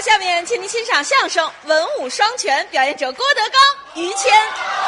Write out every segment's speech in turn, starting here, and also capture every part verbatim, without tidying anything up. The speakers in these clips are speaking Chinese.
下面请您欣赏相声《文武双全》，表演者郭德纲、于谦。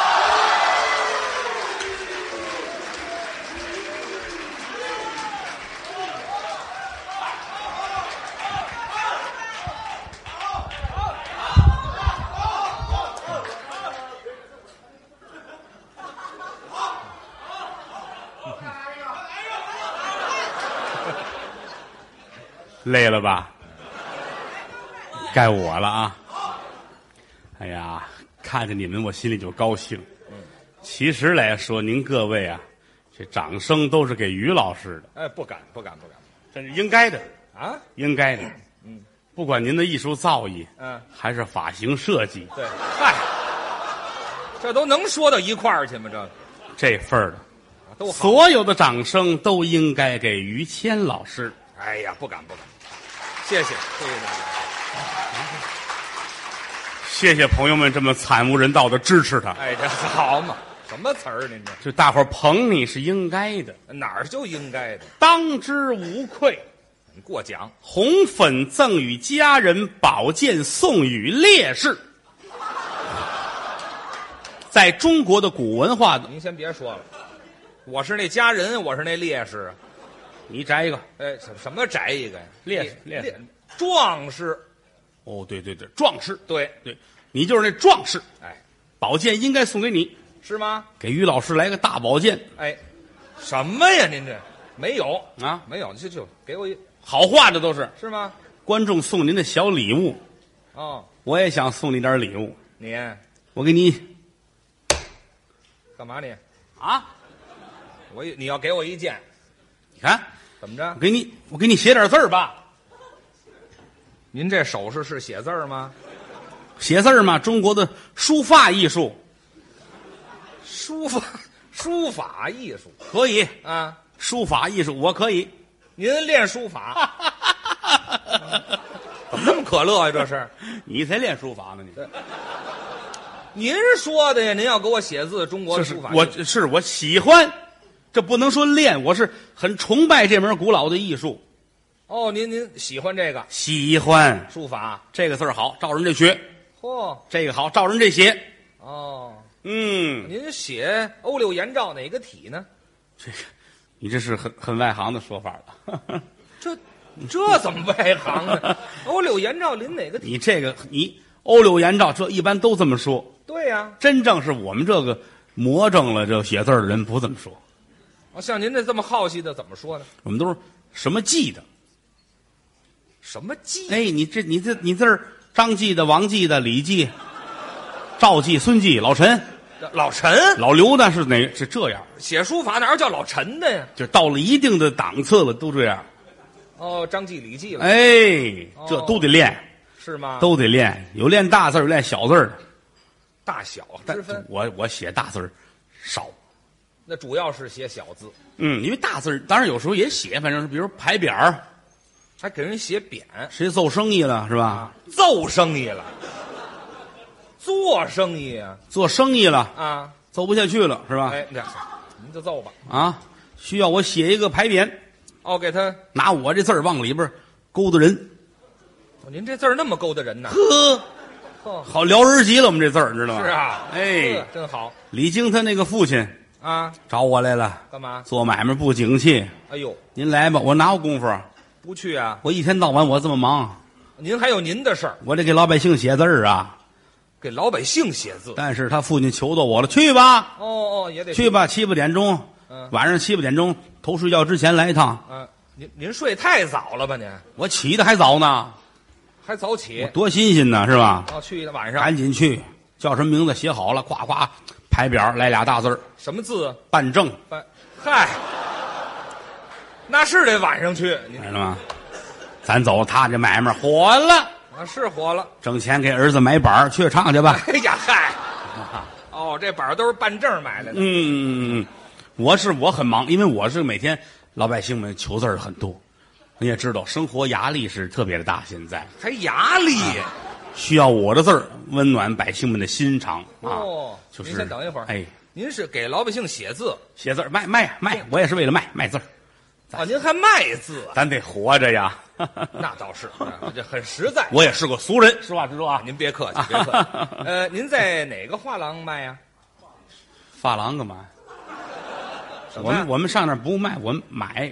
累了吧？该我了啊！哎呀，看着你们我心里就高兴。其实来说，您各位啊，这掌声都是给于老师的。 哎，不敢，不敢，不敢， 这是应该的啊， 应该的。 嗯， 不管您的艺术造诣， 嗯， 还是发型设计， 对，嗨，这都能说到一块儿去吗？这这份儿的， 都好。 所有的掌声都应该给于谦老师。 哎呀，不敢，不敢，谢谢，谢谢大家。 谢谢朋友们这么惨无人道的支持他。 哎，这好嘛？什么词儿？您这就大伙儿捧你是应该的， 哪儿就应该的， 当之无愧。 你过奖。 红粉赠与家人，宝剑送与烈士。在中国的古文化的， 您先别说了，我是那家人，我是那烈士。 你摘一个哎，什什么摘一个呀？ 烈士，烈士， 壮士。 哦，对对对，壮士， 对对，你就是那壮士。 哎， 宝剑应该送给你， 是吗？ 给于老师来个大宝剑。 哎，什么呀？您这没有啊？ 没有，就就给我一， 好话这都是。 是吗？ 观众送您的小礼物， 哦， 我也想送你点礼物。 你我给你干嘛你？ 啊， 我你要给我一件， 你看怎么着我？给你，我给你写点字儿吧。 您这手势是写字儿吗？ 写字儿嘛，中国的书法艺术书法书法艺术可以， 啊？ 书法艺术我可以。 您练书法？怎么那么可乐呀？这是你才练书法呢，你您说的呀？您要给我写字，中国这是的书法艺术我是我喜欢，这不能说练，我是很崇拜这门古老的艺术。 哦，您您喜欢这个喜欢书法？ 这个字儿好，照人这学； 嚯， 这个好，照人这写。 哦， 嗯， 您写欧六颜照哪个体呢？ 这个你这是很很外行的说法了。 这这怎么外行呢？欧六颜照临哪个体？ 你这个你欧六颜照，这一般都这么说。 对呀、 真正是我们这个魔怔了这写字儿的人不这么说， 哦，像您这这么好奇的，怎么说呢？ 我们都是什么记的。 什么记？ 哎，你这你这你字儿，张记的、王记的、李记、赵记、孙记、老陈、 老陈老刘呢是哪是这样？ 写书法哪有叫老陈的呀？ 就到了一定的档次了，都这样。 哦，张记、李记了， 哎，这都得练， 是吗？ 都得练，有练大字儿有练小字儿的。 大小但之分。 我我写大字儿少， 那主要是写小字， 嗯，因为大字儿当然有时候也写，反正是比如牌匾儿， 还给人写匾， 谁做生意了是吧？ 奏生意了，做生意啊做生意了， 啊！ 走不下去了是吧？ 哎，那您就奏吧。 啊，需要我写一个牌匾， 哦，给他， 拿我这字儿往里边勾搭人， 哦您这字儿那么勾搭人呢？ 呵， 呵， 好撩人急了。我们这字儿知道吗？ 是啊， 哎呵，真好李菁他那个父亲啊！ 找我来了， 干嘛？ 做买卖不景气， 哎呦， 您来吧，我哪有功夫啊？ 不去啊？ 我一天到晚我这么忙， 您还有您的事儿， 我得给老百姓写字儿啊。 给老百姓写字。 但是他父亲求到我了，去吧， 哦哦，也得去吧，七八点钟， 嗯晚上七八点钟头睡觉之前来一趟。 嗯，您您睡太早了吧？您我起的还早呢， 还早起多新鲜呢，是吧？ 哦，去的晚上赶紧去，叫什么名字写好了，咵咵牌匾来俩大字儿什么字？ 办正， 办嗨，那是得晚上去。您知道吗？咱走，他这买卖火了， 啊是活了。 挣钱给儿子买板儿去唱去吧。 哎呀嗨，哦，这板儿都是办证买来的。 嗯嗯嗯，我是我很忙，因为我是每天老百姓们求字儿很多，你也知道，生活压力是特别的大，现在还压力需要我的字儿温暖百姓们的心肠啊。 哦。 就是您先等一会儿。 哎， 您是给老百姓写字写字儿卖卖卖，我也是为了卖卖字儿， 啊？您还卖字啊？ 咱得活着呀。 那倒是，这很实在。 我也是个俗人，实话实说啊。 您别客气，别客气。呃，您在哪个画廊卖呀？ 发廊干嘛？ 什么呀我们我们上那儿不卖，我们买。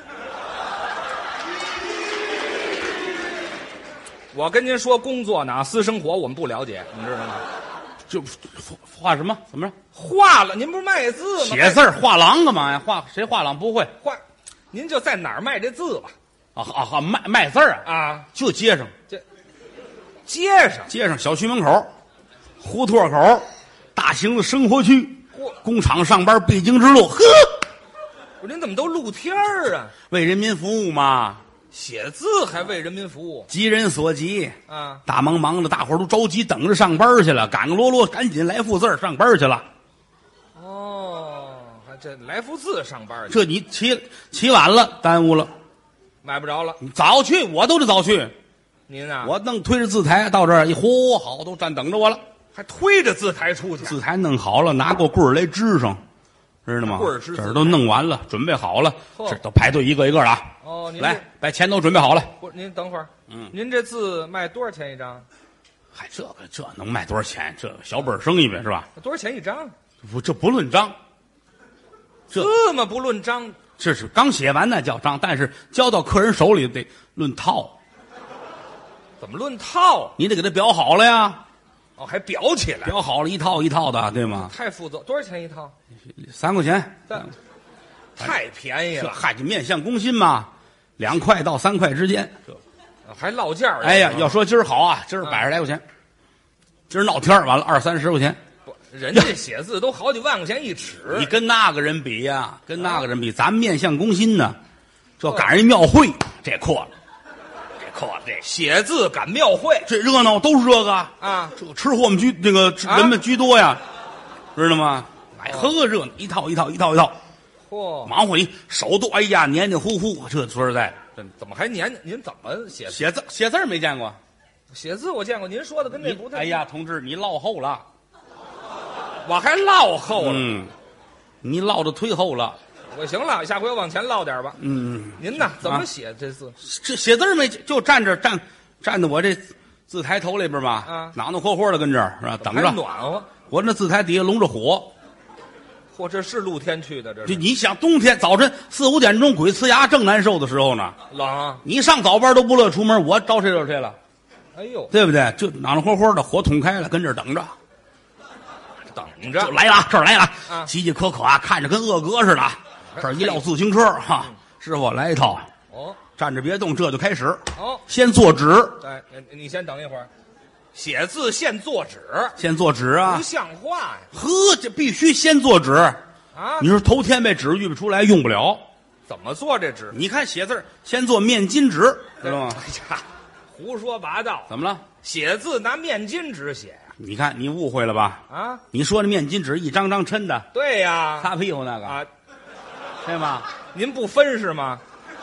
我跟您说工作呢，私生活我们不了解，你知道吗？ 就画什么？怎么着？ 画了，您不是卖字吗？ 写字儿画廊干嘛呀？画谁画廊不会？ 画，您就在哪儿卖这字吧？ 啊啊啊！卖卖字儿啊！ 啊， 就街上， 这街上街上小区门口，胡同口，大型的生活区， 嚯工厂上班必经之路。呵， 不是您怎么都露天儿啊？ 为人民服务嘛， 写字还为人民服务急人所急。 啊？ 大忙忙的，大伙儿都着急等着上班去了，赶个啰啰，赶紧来复字儿上班去了。 哦，还这来福字上班去， 这你起起晚了，耽误了。 买不着了。 你早去，我都得早去。 您啊， 我弄推着字台到这儿一嚯，好，都站等着我了。 还推着字台出去， 字台弄好了，拿过棍儿来支上，知道吗？ 棍儿支字这儿都弄完了，准备好了， 嚯这都排队一个一个的啊。 哦，您来这， 把钱都准备好了。 不是您等会儿， 嗯您这字卖多少钱一张？ 嗨，这个这能卖多少钱？这个小本生意呗，是吧？ 多少钱一张？ 不，这不论章，这这么不论章， 这是刚写完那叫章，但是交到客人手里得论套， 怎么论套？ 你得给他裱好了呀， 哦，还裱起来， 裱好了一套一套的，对吗？ 太负责。多少钱一套？ 三块钱， 这太便宜了， 这嗨，就面向工薪嘛，两块到三块之间。这还落价儿。 哎呀，要说今儿好啊，今儿百十来块钱，今儿闹天儿完了二三十块钱。 不，人家写字都好几万块钱一尺， 你跟那个人比呀、跟那个人比，咱们面向工薪呢，这赶上一庙会，这阔了，这阔了，这写字赶庙会这热闹都是这个， 啊！ 这个吃货们居这个吃啊人们居多呀，知道吗？哎，呵，热闹，一套一套一套一套， 嚯， 忙活你手都哎呀黏黏糊糊，这说实在，真的怎么还粘？您怎么写字？ 写字写字儿没见过。 写字我见过，您说的跟那不太。 哎，呀，同志，你落后了， 我还落后了。 嗯，你落的忒后了， 我行了，下回往前落点吧。 嗯， 您呢？怎么啊写这字？ 这写字儿没就站着站站在我这字台头里边嘛， 啊暖暖和和的跟这儿是吧？等还着。 暖和。 我那字台底下笼着火， 嚯，这是露天去的，这就是你想冬天早晨四五点钟鬼呲牙正难受的时候呢， 冷啊。 你上早班都不乐出门，我招谁惹谁了， 哎呦， 对不对？就暖暖和和的，火捅开了，跟这儿等着， 等着就来了，这儿来了， 啊稀稀可可啊，看着跟恶哥似的。这儿一辆自行车哈，师傅来一套， 哦站着别动，这就开始， 哦， 先做纸， 哎，你你先等一会儿，写字现做纸， 先做纸啊不，像话呀！ 呵，这必须先做纸。 啊， 你说头天被纸预备出来用不了， 怎么做这纸？ 你看写字儿先做面巾纸，知道吗？ 哎呀，胡说八道！ 怎么了？ 写字拿面巾纸写呀？ 你看你误会了吧？ 啊， 你说那面巾纸一张张抻的， 对呀， 擦屁股那个， 啊， 对吗？ 您不分是吗？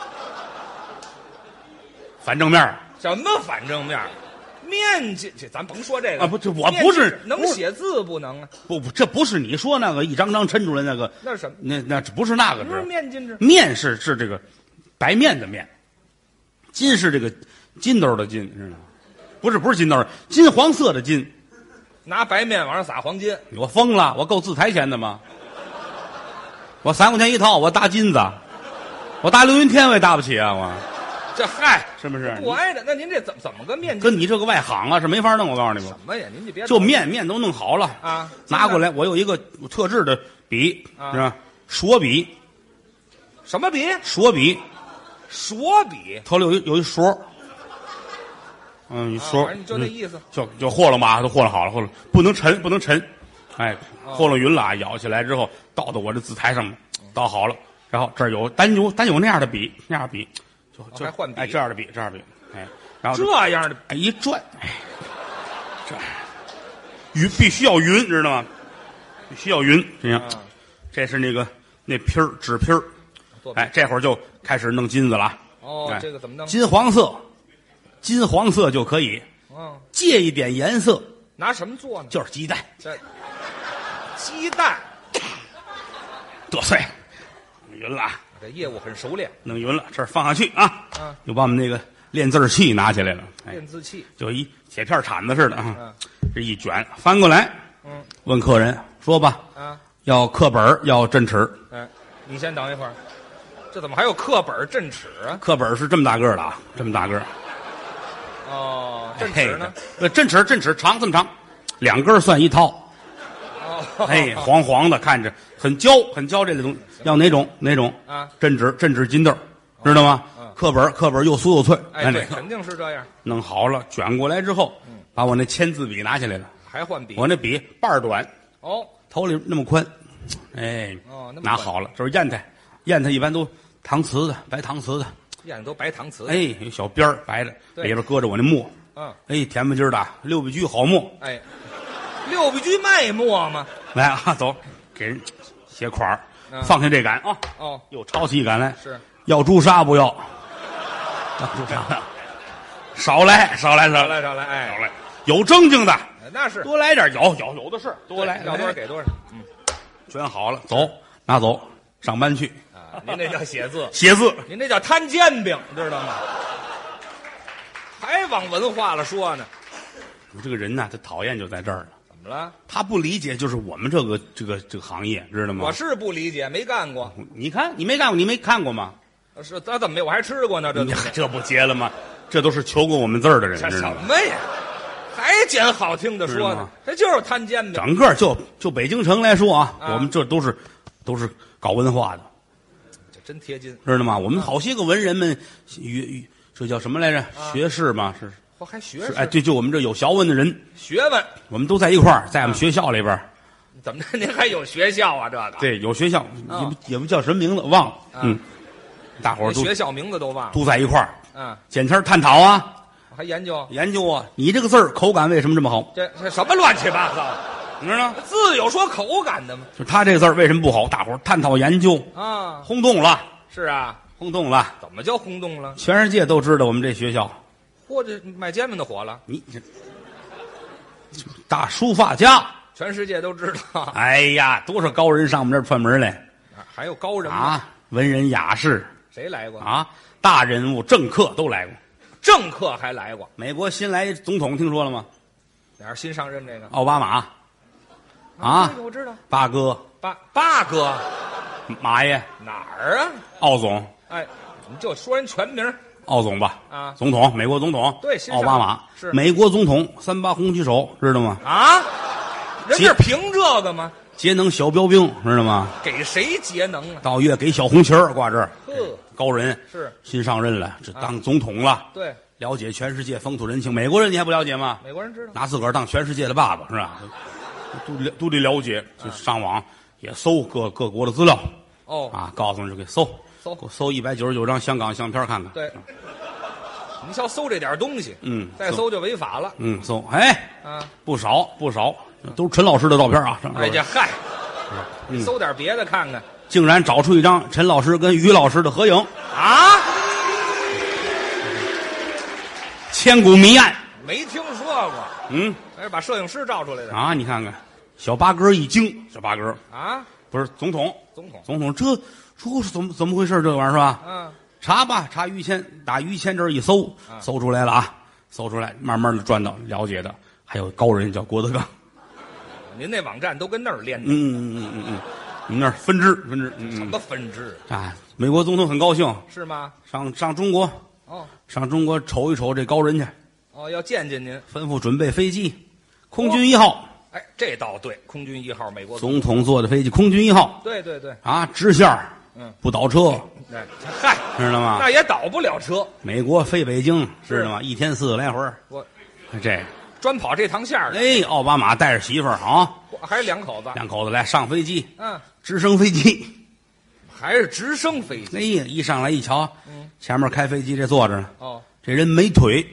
反正面儿什么反正面？面巾，这咱甭说这个啊，不，这我不是面巾能不是写字不能啊？ 不不，这不是你说那个一张张抻出来那个， 那是什么？ 那那不是那个不是纸， 面巾纸？ 面是是这个白面的面，金是这个金兜的金，知道吗？不是不是金兜，金黄色的金。 拿白面往上撒黄金， 我疯了，我够字台钱的吗？我三块钱一套，我搭金子，我搭刘云天我也搭不起啊！我这嗨， 是不是？ 不挨着。那您这怎怎么个面巾？ 跟你这个外行啊是没法弄，我告诉你吧。 什么呀？您就别就面面都弄好了啊， 拿过来，我有一个特制的笔， 啊是吧？索笔， 什么笔？ 索笔， 索笔。 头里有一有一索，嗯，一啊索， 反正就那意思。 就就和了嘛，都和了好了，和了，不能沉，不能沉，哎， 哦和了匀了啊，舀起来之后倒到我这字台上面，倒好了，然后这儿有单有单有那样的笔，那样的笔，就就还换笔哎这样的笔，这样的笔，哎，然后这样的哎一转，哎，这匀必须要匀，知道吗？必须要匀，这样， 啊这是那个那皮儿纸皮儿， 做笔哎，这会儿就开始弄金子了。 哦哎， 这个怎么弄？ 金黄色，金黄色就可以嗯， 借一点颜色， 拿什么做呢？ 就是鸡蛋这鸡蛋， 剁碎，弄匀了啊， 这业务很熟练。 弄匀了，这儿放下去啊， 嗯， 又把我们那个练字器拿起来了，哎， 练字器， 就一铁片铲子似的啊， 嗯这一卷翻过来， 嗯问客人说吧， 啊， 要课本要针尺， 哎，你先等一会儿，这怎么还有课本针尺啊？ 课本是这么大个儿的啊，这么大个儿。 哦，针尺呢？ 呃，针尺针尺长这么长，两根儿算一套。 哦， 哎，黄黄的，看着很焦，很焦这类东西。要哪种哪种啊？ 针纸针纸金豆，知道吗？ 嗯课本课本又酥又脆。 哎，对， 那肯定是这样。 弄好了，卷过来之后，把我那签字笔拿起来了。 还换笔？ 我那笔把儿短， 哦头里那么宽，哎， 哦，那么拿好了，这是砚台，砚台一般都搪瓷的，白搪瓷的， 砚都白搪瓷。 哎，有小边儿白的， 对里边搁着我那墨， 嗯， 哎，甜不唧儿的，六必居好墨。 哎，六必居卖墨吗？ 来啊，走，给人写款儿， 嗯放下这杆啊， 哦， 又抄起一杆来， 是要朱砂不要？要朱砂，少来，少来，少来， 少来少来，哎少，来，有正经的， 哎那是多来点，有有有的是，多来， 要多少来给多少。嗯卷好了，走，拿走，上班去啊，您这叫写字， 写字。 您这叫摊煎饼，知道吗？还往文化了说呢？ 我这个人呐，他讨厌就在这儿了， 怎么了？ 他不理解就是我们这个这个这个行业，知道吗？ 我是不理解，没干过。 你看你没干过，你没看过吗？ 是咱怎么没？我还吃过呢，这你东西这不结了吗？这都是求过我们字儿的人， 这什知道吗？ 么呀？还捡好听的说呢知道吗？ 这就是摊煎饼。 整个就就北京城来说啊， 啊我们这都是都是搞文化的， 这真贴近。 知道吗？我们好些个文人们，学这叫什么来着？学士嘛，是我还学是，哎，对，就我们这有学问的人， 学问， 我们都在一块儿，在我们学校里边儿， 怎么着？您还有学校啊？这个对，有学校， 啊也不也不叫什么名字，忘了，嗯，大伙儿都连学校名字都忘了。 都在一块儿， 嗯， 见天儿探讨啊， 还研究研究啊，你这个字儿口感为什么这么好？ 这这什么乱七八糟？ 你知道吗？ 字有说口感的吗？ 就他这个字儿为什么不好？大伙儿探讨研究， 啊， 轰动了， 是啊， 轰动了， 怎么叫轰动了？ 全世界都知道我们这学校。 嚯，这卖煎饼的火了， 你这大书法家， 全世界都知道。 哎呀，多少高人上我们这儿串门来还有高人吗？ 啊！文人雅士谁来过？ 啊，大人物政客都来过。 政客还来过。 美国新来总统听说了吗？ 哪儿新上任这个？ 奥巴马啊这个我知道。 八哥、 八八哥马爷、 哪儿啊？ 奥总、 哎，你就说人全名儿奥总吧啊总统，美国总统， 对新上奥巴马是美国总统，三八红旗手，知道吗？ 啊？人节家凭这个吗？ 节能小标兵，知道吗？ 给谁节能啊？ 到月给小红旗儿挂这儿， 呵， 高人是新上任了，这当总统了， 对， 了解全世界风土人情。美国人你还不了解吗？ 美国人知道。 拿自个儿当全世界的爸爸是吧？都得都得了解，就上网也搜各各国的资料哦， 啊，告诉你就给搜搜给我搜一百九十九张香港相片看看。 对，你瞧搜这点东西， 嗯， 再搜就违法了嗯搜，哎， 啊！ 不少不少，都是陈老师的照片啊。上哎呀，嗨， 嗯搜点别的看看竟然找出一张陈老师跟于老师的合影， 啊！ 千古谜案。 没听说过， 嗯还是把摄影师照出来的啊，你看看，小八哥一惊，小八哥啊！ 不是总统， 总统， 总统这这是怎么怎么回事？这玩意儿是吧？ 嗯， 查吧，查于谦，打于谦这儿一搜， 啊搜出来了啊，搜出来，慢慢的转到了解的，还有高人叫郭德纲， 您那网站都跟那儿连着， 嗯嗯嗯嗯嗯，你们那儿分支分支，嗯嗯什么分支啊，美国总统很高兴， 是吗？ 上上中国， 哦上中国瞅一瞅这高人去， 哦，要见见您。 吩咐准备飞机，空军一号， 哎，这倒对，空军一号，美国总统坐的飞机，空军一号对对对， 啊，直线儿嗯， 不倒车， 哎，嗨， 知道吗？ 那也倒不了车， 美国飞北京， 是知道吗？一天四个来回儿， 我这专跑这趟线儿的， 哎，奥巴马带着媳妇儿啊， 还是两口子， 两口子来上飞机， 嗯， 直升飞机。 还是直升飞机。 哎呀，一上来一瞧， 嗯前面开飞机这坐着呢， 哦， 这人没腿，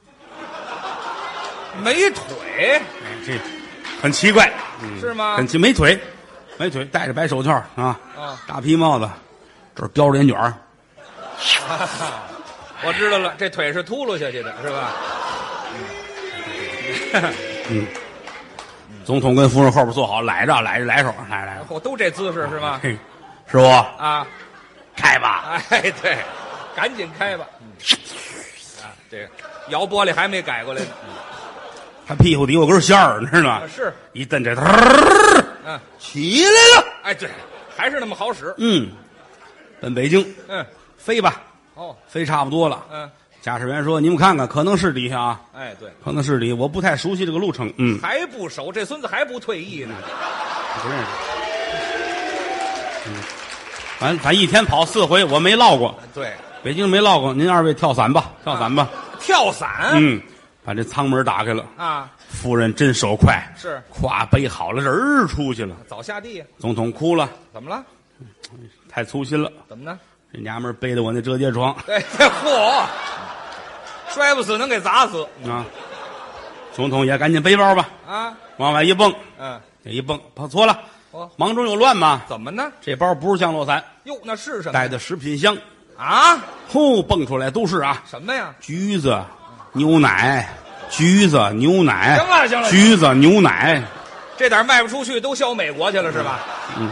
没腿哎，这很奇怪，嗯是吗很奇没腿，没腿，戴着白手套啊， 啊， 大皮帽子，这儿叼着烟卷儿我知道了，这腿是秃噜下去的，是吧？ 嗯，总统跟夫人后边坐好，揽着揽着来手，来来， 我都这姿势是吧？ 嘿，师傅啊， 开吧， 哎，对，赶紧开吧。 这个摇玻璃还没改过来呢。 他屁股底有根线儿，你知道吗？ 是， 一蹬这， 嗯， 起来了。 哎，对，还是那么好使。 嗯，奔北京， 嗯， 飞吧。 哦， 飞差不多了。 嗯， 驾驶员说：“你们看看，可能是底下啊。” 哎，对， 可能是底，我不太熟悉这个路程。嗯， 还不熟，这孙子还不退役呢。 不认识。嗯，反反一天跑四回，我没落过。 对， 北京没落过。您二位跳伞吧，跳伞吧。 跳伞。 嗯，把这舱门打开了。 啊， 夫人真手快， 是， 咵背好了人儿出去了。 早下地。 总统哭了， 怎么了？ 太粗心了。 怎么呢？ 这娘们儿背着我那折叠床。 对，这嚯，摔不死能给砸死啊！总统也赶紧背包吧， 啊！ 往外一蹦， 嗯， 这一蹦跑错了。 哦， 忙中有乱嘛？ 怎么呢？ 这包不是降落伞， 哟，那是什么？ 带的食品箱啊！ 呼，蹦出来都是啊， 什么呀？ 橘子、牛奶、橘子、牛奶， 行了行了， 橘子、牛奶， 这点卖不出去，都销美国去了是吧？ 嗯。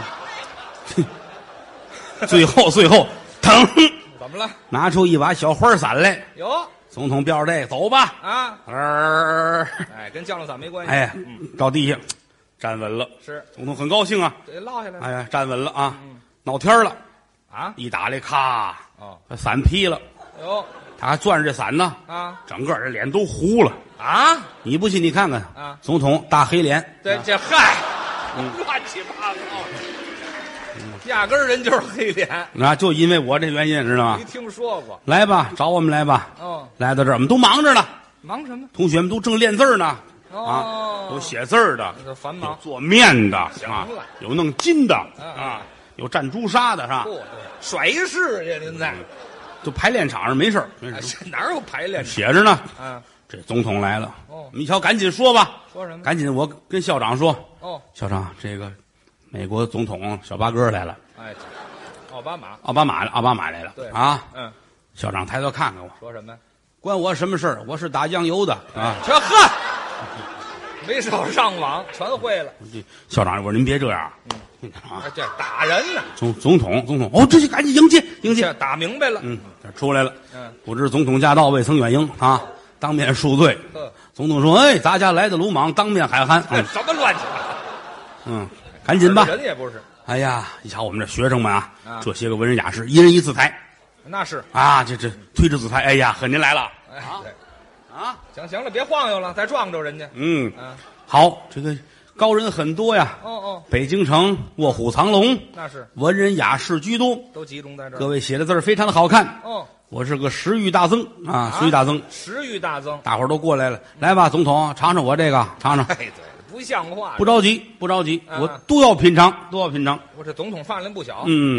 最后，最后，腾， 怎么了？ 拿出一把小花伞来。 有总统标着这个走吧。 啊， 呃， 哎，跟降落伞没关系。 哎， 嗯， 到地下站稳了。 是， 总统很高兴啊。 这落下来了。 哎呀，站稳了啊。 嗯， 闹天了啊， 一打来，咔， 哦， 把伞劈了。 有他还攥着这伞呢。 啊， 整个这脸都糊了。 啊， 你不信你看看啊。 总统大黑脸。 对，这嗨，乱七八糟。压根儿人就是黑脸啊，就因为我这原因，知道吗没？听说过。 来吧，找我们来吧。 哦， 来到这儿，我们都忙着呢。 忙什么？ 同学们都正练字儿呢。 哦， 啊，有写字儿的， 这繁忙有做面的行啊了， 有弄金的嗯啊，有蘸朱砂的是吧？ 嚯，对，甩式去您在， 就排练场上没事儿没哎事儿这哪有排练？ 写着呢。 啊， 这总统来了， 哦你瞧，赶紧说吧， 说什么？ 赶紧，我跟校长说， 哦， 校长，这个美国总统小八哥来了， 哎，奥巴马， 奥巴马奥巴马来了， 对啊， 嗯， 校长抬头看看我， 说什么？ 关我什么事儿？我是打酱油的啊。 这呵，没少上网，全会了。 这校长，我说您别这样，嗯啊， 哎，这打人呢， 总总统总统，哦，这就赶紧迎接迎接这，打明白了。 嗯，这出来了， 嗯， 不知总统驾到，未曾远迎啊，当面恕罪。 呵， 总统说：“哎，咱家来的鲁莽，当面海涵。 这嗯什么乱七八糟？ 嗯，赶紧吧。 人也不是， 哎呀，你瞧我们这学生们啊， 啊这些个文人雅士，一人一字台那是。 啊，这这推着字台，哎呀，呵，您来了哎，对， 啊， 行行了，别晃悠了，再撞着人家。 嗯， 啊， 好，这个高人很多呀， 哦哦， 北京城卧虎藏龙， 那是文人雅士居多， 都集中在这儿。 各位写的字儿非常的好看。 哦， 我是个食欲大增啊，食欲大增， 食欲大增。 大伙儿都过来了，来吧，总统尝尝我这个，尝尝。 哎，对，不像话。 不着急，不着急， 啊我都要品尝，都要品尝。 我这总统饭量不小。 嗯，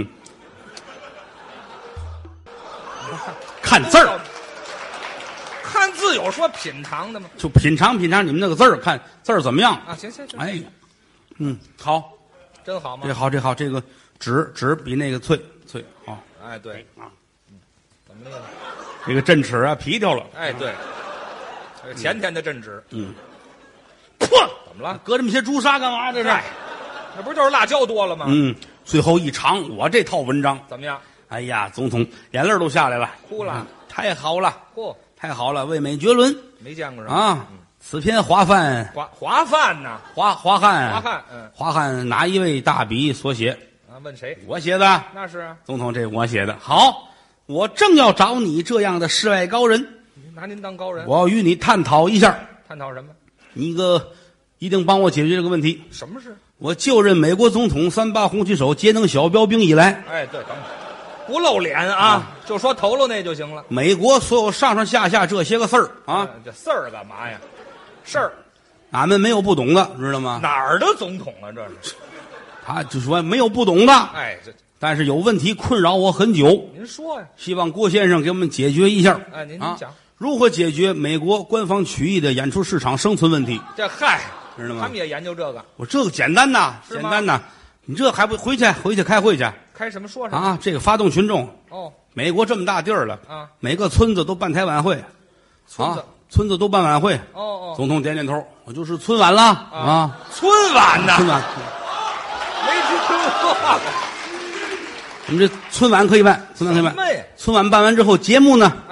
看字儿， 看字有说品尝的吗？ 就品尝品尝你们那个字儿，看字儿怎么样。 啊，行行行， 哎，嗯，好， 真好吗这？好，这好，这个纸纸比那个脆脆好哎，对， 啊。 怎么了？ 这个镇尺啊皮掉了， 哎，对，这是前天的镇纸， 嗯， 怎么了？ 搁这么些朱砂干嘛？这是， 哎，那不是就是辣椒多了吗？ 嗯，最后一尝我这套文章， 怎么样？ 哎呀，总统眼泪都下来了， 哭了嗯太好了， 嚯， 太好了，味美绝伦没见过什么啊！此篇华范， 华华饭呢？ 华华汉， 华汉，嗯华汉哪一位大笔所写？ 啊，问谁？ 我写的， 那是啊， 总统，这我写的。好，我正要找你这样的世外高人， 您拿您当高人， 我要与你探讨一下， 探讨什么？ 你个一定帮我解决这个问题。 什么事？ 我就任美国总统三八红旗手节能小标兵以来， 哎，对，等会儿不露脸啊，就说头颅那就行了。 美国所有上上下下这些个事儿啊， 嗯，这事儿干嘛呀？事儿俺们没有不懂的，知道吗？ 哪儿的总统啊？这是？ 他就说没有不懂的， 哎，这但是有问题困扰我很久， 您说呀？ 希望郭先生给我们解决一下。 哎，您啊您讲， 如何解决美国官方曲艺的演出市场生存问题？ 这嗨， 知道吗他们也研究这个， 我这个简单呐， 是吗简单呐，你这还不回去回去开会去开什么说什么？ 啊？这个发动群众， 哦， 美国这么大地儿了啊， 每个村子都办台晚会， 村子啊，村子都办晚会。 哦哦， 总统点点头，我就是春晚了啊， 春晚呢？ 春晚， 没听说过。 我们这春晚可以办，春晚可以办。 什么呀？ 春晚办完之后，节目呢， 啊，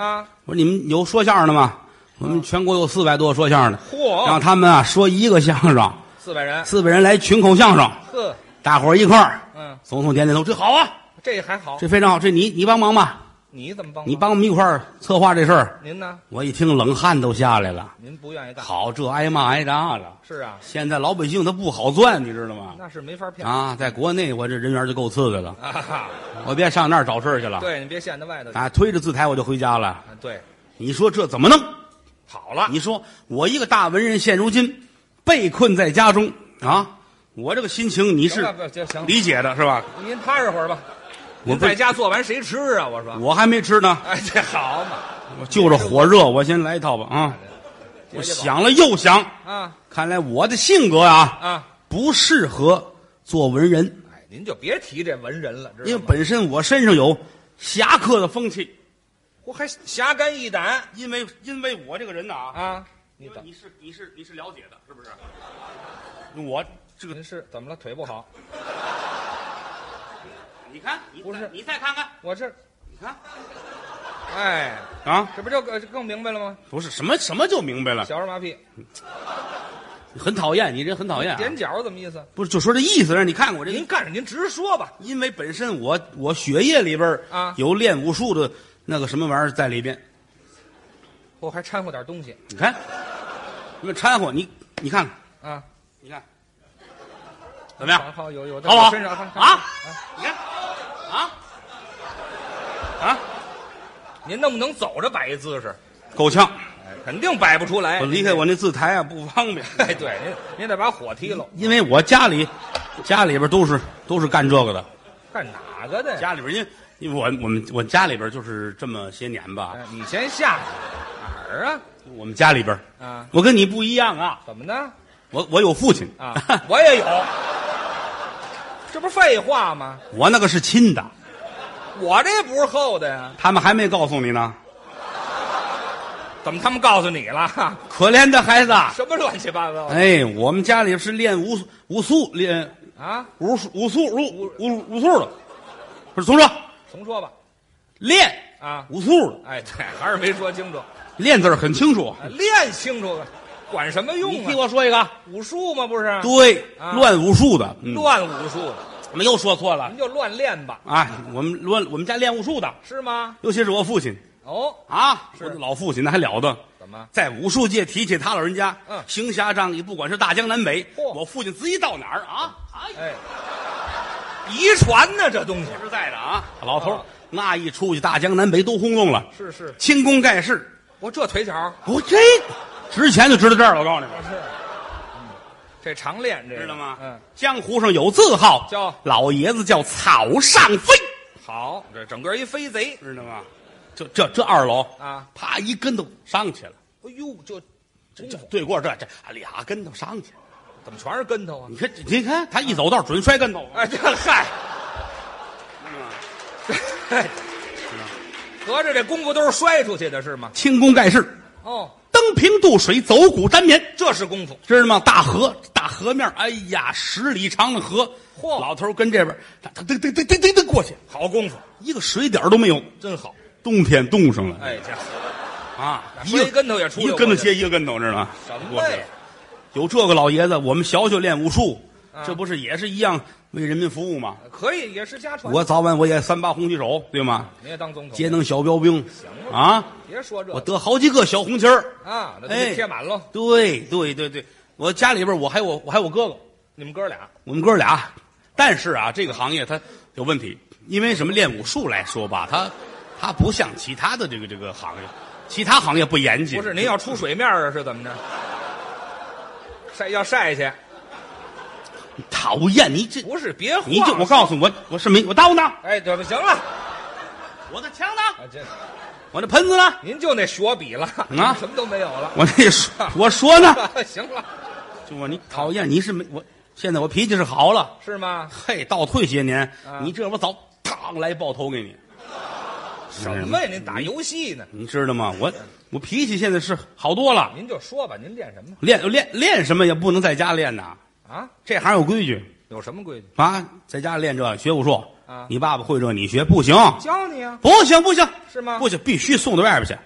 我说你们有说相声的吗？我们全国有四百多说相声的， 嚯， 让他们啊说一个相声， 四百人， 四百人来群口相声， 呵， 大伙儿一块儿， 嗯， 总统点点头，这好啊， 这还好， 这非常好，这你你帮忙吧， 你怎么帮？ 你帮我们一块儿策划这事儿。 您呢？ 我一听冷汗都下来了， 您不愿意干？ 好，这挨骂挨打了。 是啊， 现在老百姓他不好赚，你知道吗？ 那是没法骗啊，在国内我这人缘就够次的了， 啊哈。 我别上那儿找事儿去了。 对，你别陷在外头去。 啊，推着字台我就回家了。 啊对， 你说这怎么弄？ 好了， 你说我一个大文人，现如今被困在家中啊，我这个心情你是行了不行行理解的是吧？ 您踏实会儿吧。 我不您在家做完谁吃啊？我说， 我还没吃呢， 哎，这好嘛， 我就着火热，我先来一套吧啊！我想了又想， 啊看来我的性格啊啊， 不适合做文人， 哎，您就别提这文人了，知道吗？ 因为本身我身上有侠客的风气， 我还侠肝义胆因为因为我这个人呐啊， 啊。你等， 因为你是你是你是了解的，是不是？我这个您是怎么了？腿不好？ 你看，你不是再你再看看， 我这， 你看哎， 啊， 这不就更更明白了吗？ 不是什么什么就明白了， 小儿麻痹， 很讨厌，你人很讨厌、啊。 踮脚怎么意思？ 不是，就说这意思，让你看我这个您干着您直说吧。 因为本身我我血液里边啊有练武术的那个什么玩意儿在里边， 我还掺和点东西你看，因为掺和你你看看， 啊。 你看怎么样？ 好，有有的好不好？ 身上看看啊，你看啊啊， 您能不能走着摆一姿势？ 够呛， 哎，肯定摆不出来。 我离开我那字台啊不方便。 哎，对，您您得把火踢了。 因为我家里家里边都是都是干这个的， 干哪个的？ 家里边因为因为我我们我家里边就是这么些年吧， 哎，你先下去。哪儿啊？ 我们家里边啊， 我跟你不一样啊， 怎么呢？ 我我有父亲啊，我也有。这不是废话吗？ 我那个是亲的， 我这不是厚的呀？ 他们还没告诉你呢。 怎么他们告诉你了？ 可怜的孩子啊！ 什么乱七八糟的？ 哎，我们家里是练武武术练啊， 武术武术武武武术的，不是重说重说吧。 练啊， 武术的， 哎，对，还是没说清楚。 练字儿很清楚。 啊练清楚了，管什么用啊？ 你替我说一个， 武术吗？不是？ 对， 啊乱武术的，嗯乱武术的， 没有说错了您就乱练吧， 啊！我们乱我们家练武术的， 是吗？ 尤其是我父亲哦， 啊， 是我的老父亲那还了得。 怎么？ 在武术界提起他老人家， 嗯行侠仗义，不管是大江南北， 嚯我父亲自己到哪儿啊？哎， 哎，遗传呢，这东西说实在的啊，老头儿哦那一出去，大江南北都轰动了， 是是， 轻功盖世。 我这腿脚我这之前就知道这儿了，我告诉你们， 是，嗯，这常练这个知道吗？ 嗯， 江湖上有字号， 叫老爷子叫草上飞， 好，这整个一飞贼知道吗？这这这二楼啊， 啪一跟头上去了， 哎呦，就这这对过这这俩跟头上去了。 怎么全是跟头啊？ 你看，你看他一走道准摔跟头， 哎，这嗨，嘿合着这功夫都是摔出去的是吗？ 轻功盖世， 哦， 登平渡水，走骨沾棉， 这是功夫。 知道吗？大河大河面，哎呀，十里长的河， 嚯老头儿跟这边，他他噔噔噔噔噔噔过去， 好功夫， 一个水点儿都没有， 真好。 冬天冻上了， 哎，这啊，一摔个跟头也出一个跟头接一个跟头，知道吗？ 什么过去呀？ 有这个老爷子，我们小小练武术， 啊这不是也是一样为人民服务吗？ 可以，也是家传。 我早晚我也三把红旗手，对吗？ 你也当总统， 节能小标兵行了啊！ 别说这个我得好几个小红旗儿。 啊，那都哎给贴满了。 对对对对，我家里边我还有我还有我哥哥， 你们哥俩我们哥俩。但是啊，这个行业它有问题，因为什么？练武术来说吧，它它不像其他的这个这个行业，其他行业不严谨。 不是您要出水面啊？是怎么着？晒要晒去？ 讨厌你这， 不是，别晃你就我告诉你，我我是没我刀呢， 哎，对吧？行了， 我的枪呢， 啊，这我的盆子呢， 您就那雪笔了啊什么都没有了。 我那说我说呢， 行了， 就我你讨厌你是没我，现在我脾气是好了， 是吗？ 嘿，倒退些年， 啊你这我早嘡来爆头给你， 什么呀？您打游戏呢？ 你知道吗？我我脾气现在是好多了， 您就说吧，您练什么练练练什么也不能在家练呐， 啊？ 这行有规矩有什么规矩？ 啊，在家练这学武术啊你爸爸会这你学不行， 教你啊？ 不行不行， 是吗？ 不行，必须送到外边去。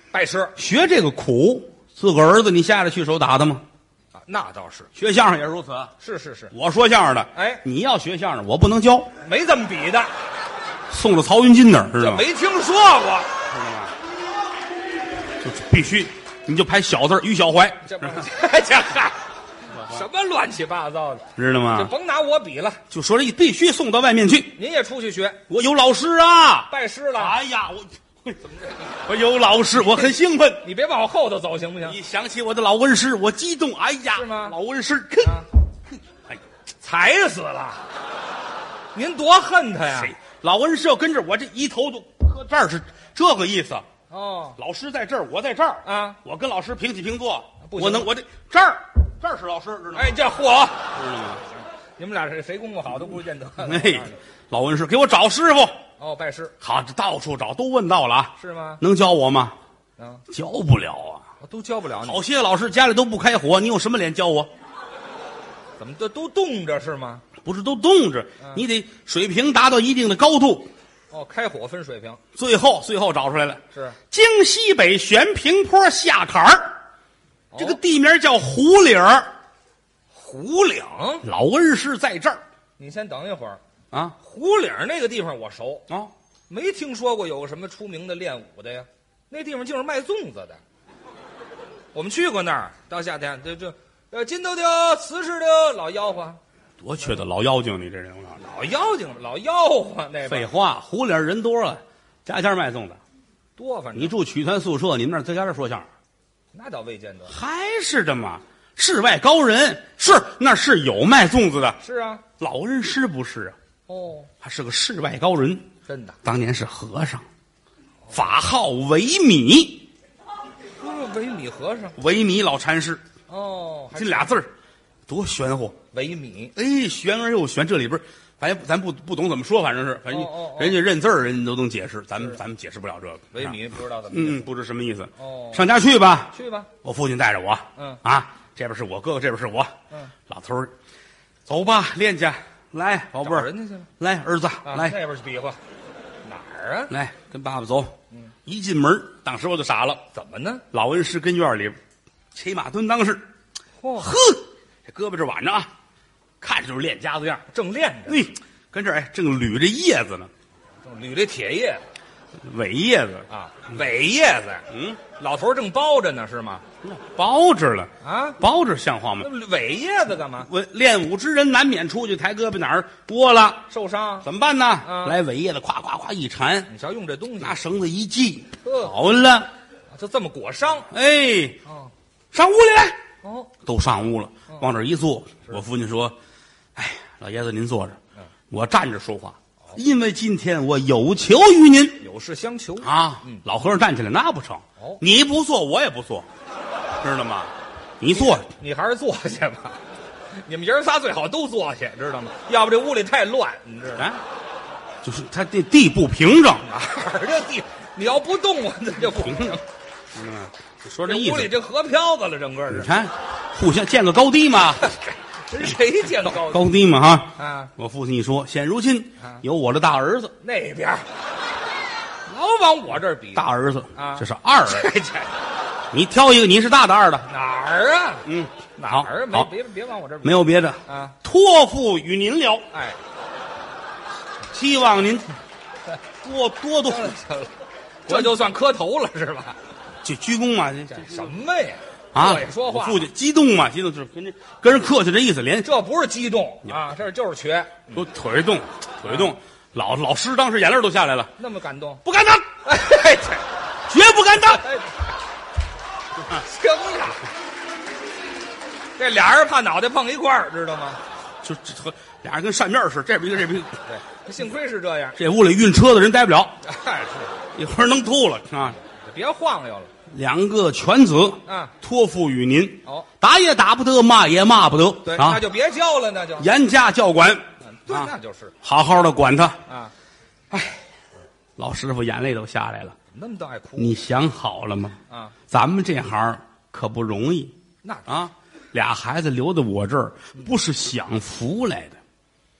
拜师学这个苦，自个儿儿子你下来去手打他吗？ 啊，那倒是， 学相声也是如此。 是是是， 我说相声的， 哎， 你要学相声，我不能教， 没这么比的， 送到曹云金那儿，知道吗？ 没听说过， 知道吗？就必须，你就排小字于小怀， 这不这嗨，什么乱七八糟的，这知道吗？ 甭拿我比了， 就说这必须送到外面去。 您也出去学， 我有老师啊， 拜师了。 哎呀，我我有老师，我很兴奋。 你别往我后头走，行不行？ 一想起我的老恩师，我激动。哎呀， 是吗老恩师，哼， 啊， 哎， 踩死了！您多恨他呀！ 谁？老恩师要跟着我这一头都搁这儿是这个意思。 哦， 老师在这儿，我在这儿啊， 我跟老师平起平坐， 不行我能我这这儿这儿是老师，知道吗？ 哎，这嚯， 知道吗？ 你们俩是谁功夫好都不见得。 哎，老恩师给我找师傅。 哦，拜师好，这到处找，都问到了啊。 是吗？ 能教我吗？ 啊， 教不了啊。 我都教不了你， 好些老师家里都不开火，你有什么脸教我？ 怎么都都冻着是吗？ 不是都冻着，你得水平达到一定的高度。 哦，开火分水平最后，最后找出来了， 是京西北悬平坡下坎儿，这个地名叫胡岭儿。 胡岭。 老恩师在这儿你先等一会儿， 啊胡岭那个地方我熟， 啊！ 没听说过有什么出名的练武的呀。那地方就是卖粽子的，我们去过那儿。到夏天，这这呃金头的、瓷实的老吆喝， 多缺德老妖精，你这人我告诉你老妖精、老吆喝那边废话，胡岭人多了，家家卖粽子。 多，反正你住曲团宿舍，你们那儿在家这说相声， 那倒未见得。 还是这么世外高人？是那是有卖粽子的， 是啊， 老恩师不是啊， 哦， 他是个世外高人， 真的， 当年是和尚，法号维米， 不是维米和尚维米老禅师， 哦， 这俩字儿多玄乎， 维米哎，玄而又玄，这里边反正咱不不懂怎么说，反正是反正哦哦哦人家认字儿，人家都能解释，咱们咱们解释不了这个。 维米不知道怎么念嗯，不知什么意思。 哦上家去吧， 去吧， 我父亲带着我， 嗯啊，这边是我哥哥，这边是我， 嗯， 老头儿，走吧，练去，来，宝贝儿， 找人家去了来，儿子， 啊， 来， 那边去比划，哪儿啊？ 来，跟爸爸走。一进门，当时我就傻了， 怎么呢？ 老恩师跟院里骑马蹲裆式， 嚯， 呵，这胳膊这挽着啊，看着就是练家子样。 正练着， 哎，跟这儿哎正捋着叶子呢， 正捋这铁叶尾叶子， 啊，尾叶子， 嗯， 老头正包着呢，是吗？ 包着了， 啊， 包着像话吗那？尾叶子干嘛？ 我练武之人难免出去抬胳膊哪儿窝了， 受伤？ 怎么办呢？ 嗯来尾叶子，咵咵咵一缠， 你瞧用这东西， 拿绳子一系， 呵好了， 就这么裹伤。 哎， 哦上屋里来， 哦， 都上屋了，往这儿一坐。我父亲说：“哎，老爷子您坐着， 嗯我站着说话，因为今天我有求于您有事相求。 啊。”老和尚站起来，那不成哦， 你不坐我也不坐，知道吗？你坐， 你还是坐下吧。你们爷儿仨最好都坐下，知道吗？要不这屋里太乱，你知道吗？ 哎，就是他这地不平整， 哪儿这地？你要不动我，这就不平整，知道吗？说这意思这屋里。这河漂子了，整个是。 你看，互相见个高低嘛， 跟谁见高高低嘛哈。 啊？ 我父亲一说，现如今啊有我的大儿子， 那边儿老往我这儿比。 大儿子啊这是二儿， 这这你挑一个，你是大的二的， 哪儿啊？ 嗯， 哪儿啊？没好别别往我这儿比没有别的， 啊！ 托付于您了， 哎， 希望您多多多行了行了，这就算磕头了是吧？ 就鞠躬嘛，这这什么呀？ 啊这也说话我父亲激动嘛，激动就是跟人跟人客气这意思，连这不是激动啊，这就是瘸， 都腿动腿动，老老师当时眼泪都下来了， 那么感动。 不敢当， 哎，这绝不敢当。 哎，行了，这俩人怕脑袋碰一块儿，知道吗？ 就这和俩人跟扇面似的，这边一个这边一个， 对，幸亏是这样。 这屋里运车的人待不了， 哎， 一会儿能吐了啊！ 是，别晃悠了两个犬子啊！ 托付于您， 哦， 打也打不得，骂也骂不得， 对， 啊那，就别教了，那就严加教管， 对， 啊那就是好好的管他。 啊， 老师傅眼泪都下来了， 那么都爱哭你想好了吗？ 啊？ 咱们这行可不容易那啊！俩孩子留在我这儿，不是享福来的， 哦，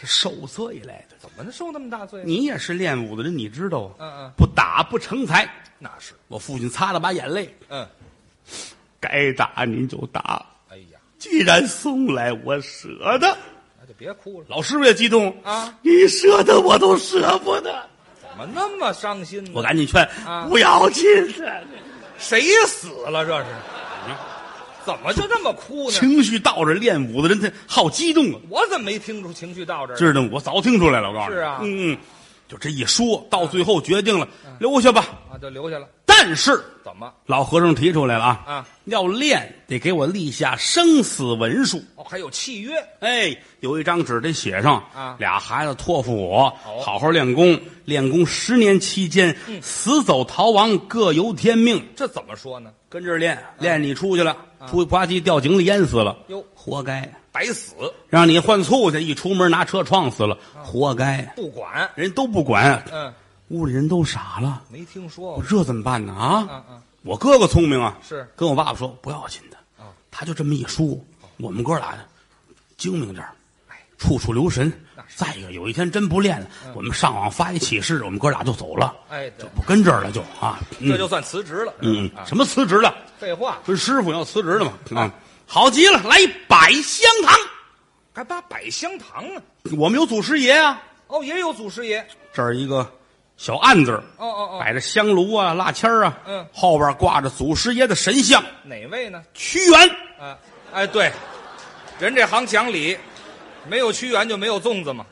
是受罪来的。 怎么能受那么大罪？ 你也是练武的人，你知道啊？ 嗯嗯， 不打不成才。 那是。 我父亲擦了把眼泪， 嗯， 该打您就打。 哎呀， 既然送来，我舍得。 那就别哭了。 老师傅也激动啊！ 你舍得我都舍不得。 怎么那么伤心呢？ 我赶紧劝， 啊不要紧的。 谁死了这是？怎么就这么哭呢？ 情绪到这，练武的人他好激动啊！ 我怎么没听出情绪到这儿？ 知道吗？我早听出来了。我告诉你， 是啊嗯嗯，就这一说，到最后决定了，留下吧。 啊，就留下了。 但是怎么？ 老和尚提出来了啊， 啊， 要练得给我立下生死文书。 哦，还有契约。 哎，有一张纸得写上啊俩孩子托付我， 哦好好练功，练功十年期间， 嗯死走逃亡各由天命。 这怎么说呢？ 跟这儿练，练你出去了，出去吧唧掉井里淹死了， 哟， 活该。 白死， 让你换醋去，一出门拿车撞死了，活该。 不管。 人都不管， 嗯， 屋里人都傻了， 没听说我过。 这怎么办呢？啊， 嗯嗯， 我哥哥聪明啊， 是跟我爸爸说不要紧的， 啊， 他就这么一说，我们哥俩精明点儿哎， 处处留神那。是再一个，有一天真不练了，我们上网发一启事，我们哥俩就走了， 哎，对， 不跟这儿了就啊， 这就算辞职了。 嗯， 啊什么辞职了？ 废话， 跟师傅要辞职的嘛。啊，好极了，来一百香堂， 还把百香堂呢？ 我们有祖师爷啊， 哦，也有祖师爷。 这儿一个小案子， 哦哦哦， 摆着香炉啊、蜡签儿啊， 嗯后边挂着祖师爷的神像哪位呢？ 屈原。 啊，哎，对，人这行讲理，没有屈原就没有粽子嘛。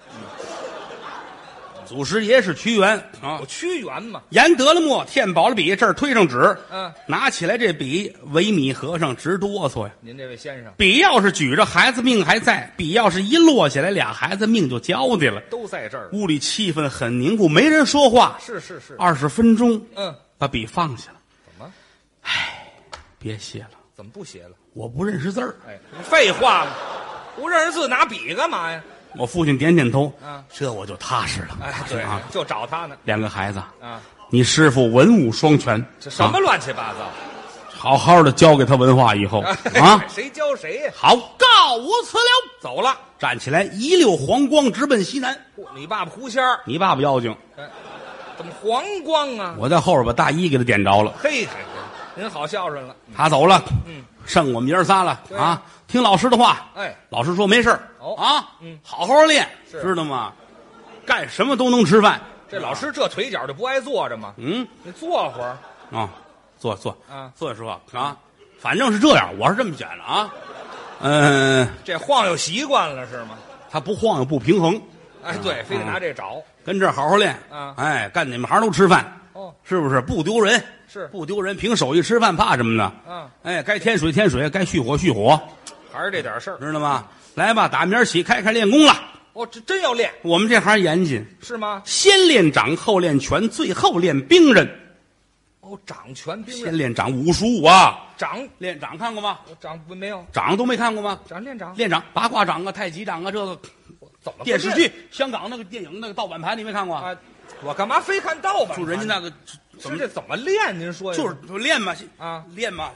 祖师爷是屈原啊有，屈原嘛？ 研得了墨，添饱了笔，这儿推上纸， 嗯， 拿起来这笔，维米和尚直哆嗦呀。 您这位先生笔要是举着，孩子命还在；笔要是一落下来，俩孩子命就交代了。 都在这儿。 屋里气氛很凝固，没人说话。 是是是。 二十分钟， 嗯， 把笔放下了。 怎么？ 别写了， 怎么不写了？ 我不认识字儿。 哎，废话嘛，不认识字拿笔干嘛呀？ 我父亲点点头， 啊， 这我就踏实了。 哎，对啊，， 就找他呢。 两个孩子， 啊， 你师傅文武双全， 这什么啊乱七八糟？ 好好的教给他文化以后啊， 谁教谁呀？ 好，告无辞了。 走了。 站起来，一溜黄光直奔西南。 嚯你爸爸狐仙儿， 你爸爸妖精， 哎，怎么黄光啊？ 我在后边把大衣给他点着了。 嘿，嘿嘿您好孝顺了。 他走了， 嗯， 剩我们爷儿仨了对啊！听老师的话， 哎， 老师说没事儿哦啊， 嗯， 好好练， 是知道吗？干什么都能吃饭。 这老师这腿脚就不爱坐着吗？ 嗯你坐会儿。 啊，坐坐啊坐说啊，反正是这样，我是这么想的啊。嗯， 这晃悠习惯了是吗？ 他不晃悠不平衡， 哎，对，非得拿这找。 跟这儿好好练啊哎，干哪门行都吃饭， 哦， 是不是？不丢人， 是不丢人，凭手艺吃饭怕什么呢？ 嗯， 哎，该添水添水，该蓄火蓄火， 还是这点事儿。 知道吗？来吧，打明儿起开开练功了。 哦，这真要练我们这行严谨， 是吗？ 先练掌，后练拳，最后练兵刃。 哦，掌拳兵先刃， 练掌，武术武啊！ 掌练掌看过吗？ 掌没有， 掌都没看过吗？ 掌练掌练掌，八卦掌啊，太极掌啊，这个怎么不电视练剧，香港那个电影那个盗版盘你没看过？ 啊？我干嘛非看盗版？ 就人家那个怎么是这怎么练？您说呀就是就练嘛啊， 练嘛。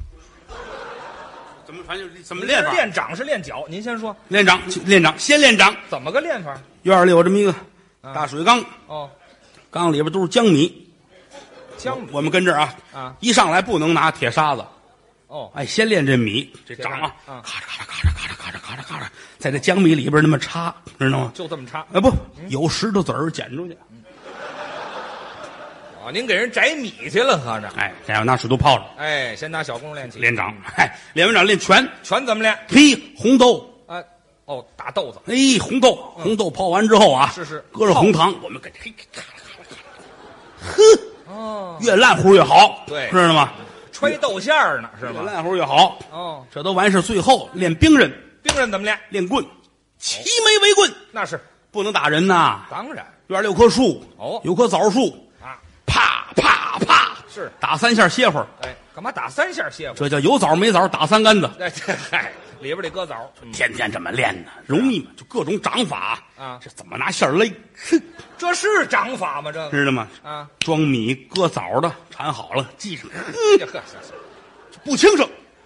怎么反正怎么您是练法？ 练掌是练脚？您先说练掌，练掌，先练掌。 怎么个练法？ 院里有这么一个啊大水缸， 哦， 缸里边都是江米。 江我们跟这儿啊， 啊一上来不能拿铁砂子， 哦， 哎，先练这米，这铁掌啊， 砂啊咔嚓咔嚓咔嚓咔嚓咔嚓咔嚓咔嚓，在这江米里边那么插，知道吗？ 就这么插啊不，有石头子儿捡出去， 啊！您给人摘米去了，合着？ 哎，再要拿水都泡着， 哎，先拿小功夫练起。 练掌，哎，练完掌练拳， 拳怎么练？ 嘿，红豆， 啊，哦，打豆子。 哎，红豆，红豆泡完之后啊， 是是搁上红糖，我们给嘿，咔啦咔啦咔啦，呵， 哦， 越烂乎越好， 对知道吗？ 揣豆馅儿呢，是吗？ 越烂乎越好， 哦， 这都完事，最后练兵刃， 兵刃怎么练？ 练棍，齐眉为棍， 那是不能打人呐。 当然院里有棵树， 哦有棵枣树， 啊， 啪啪啪， 是打三下歇会儿， 哎，干嘛打三下歇会儿？ 这叫有枣没枣打三竿子。 哎，这嗨，里边得搁枣。嗯天天这么练呢，容易吗？就各种掌法啊这怎么拿线儿勒？哼， 这是掌法吗？这个知道吗？ 啊， 装米搁枣的缠好了，系上， 这呵，行行不清楚。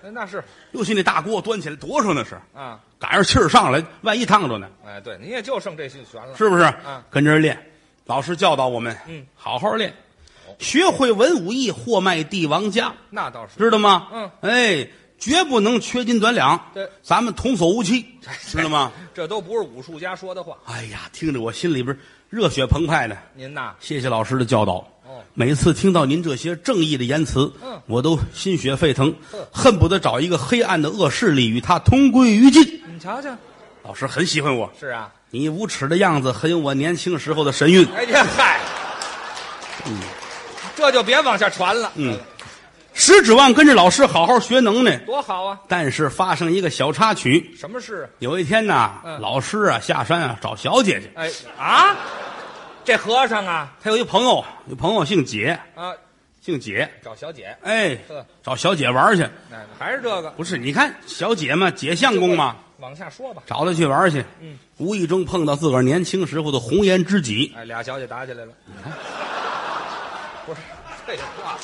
那是尤其那大锅端起来多少那是啊， 赶上气儿上来，万一烫着呢， 哎，对，你也就剩这些悬了， 是不是？ 嗯， 跟这儿练，老师教导我们， 嗯， 好好练，学会文武艺，货卖帝王家， 那倒是， 知道吗？ 嗯， 哎，绝不能缺斤短两， 对， 咱们童叟无欺，知道吗？ 这都不是武术家说的话。 哎呀，听着我心里边热血澎湃的。 您呐， 谢谢老师的教导。 哦， 每次听到您这些正义的言辞， 嗯， 我都心血沸腾， 嗯， 恨不得找一个黑暗的恶势力与他同归于尽。 你瞧瞧， 老师很喜欢我， 是啊， 你无耻的样子很有我年轻时候的神韵。 哎呀嗨，嗯，这就别往下传了。 嗯，实指望跟着老师好好学能耐， 多好啊！ 但是发生一个小插曲。 什么事？ 有一天呢， 嗯， 老师啊下山啊找小姐去。 哎啊，这和尚啊， 他有一朋友，有朋友姓解， 啊， 姓解， 找小姐， 哎呵， 找小姐玩去。 哎，还是这个， 不是，你看小姐嘛，解相公嘛， 往下说吧。 找他去玩去。 嗯， 无意中碰到自个儿年轻时候的红颜知己。 哎，俩小姐打起来了。不是这话，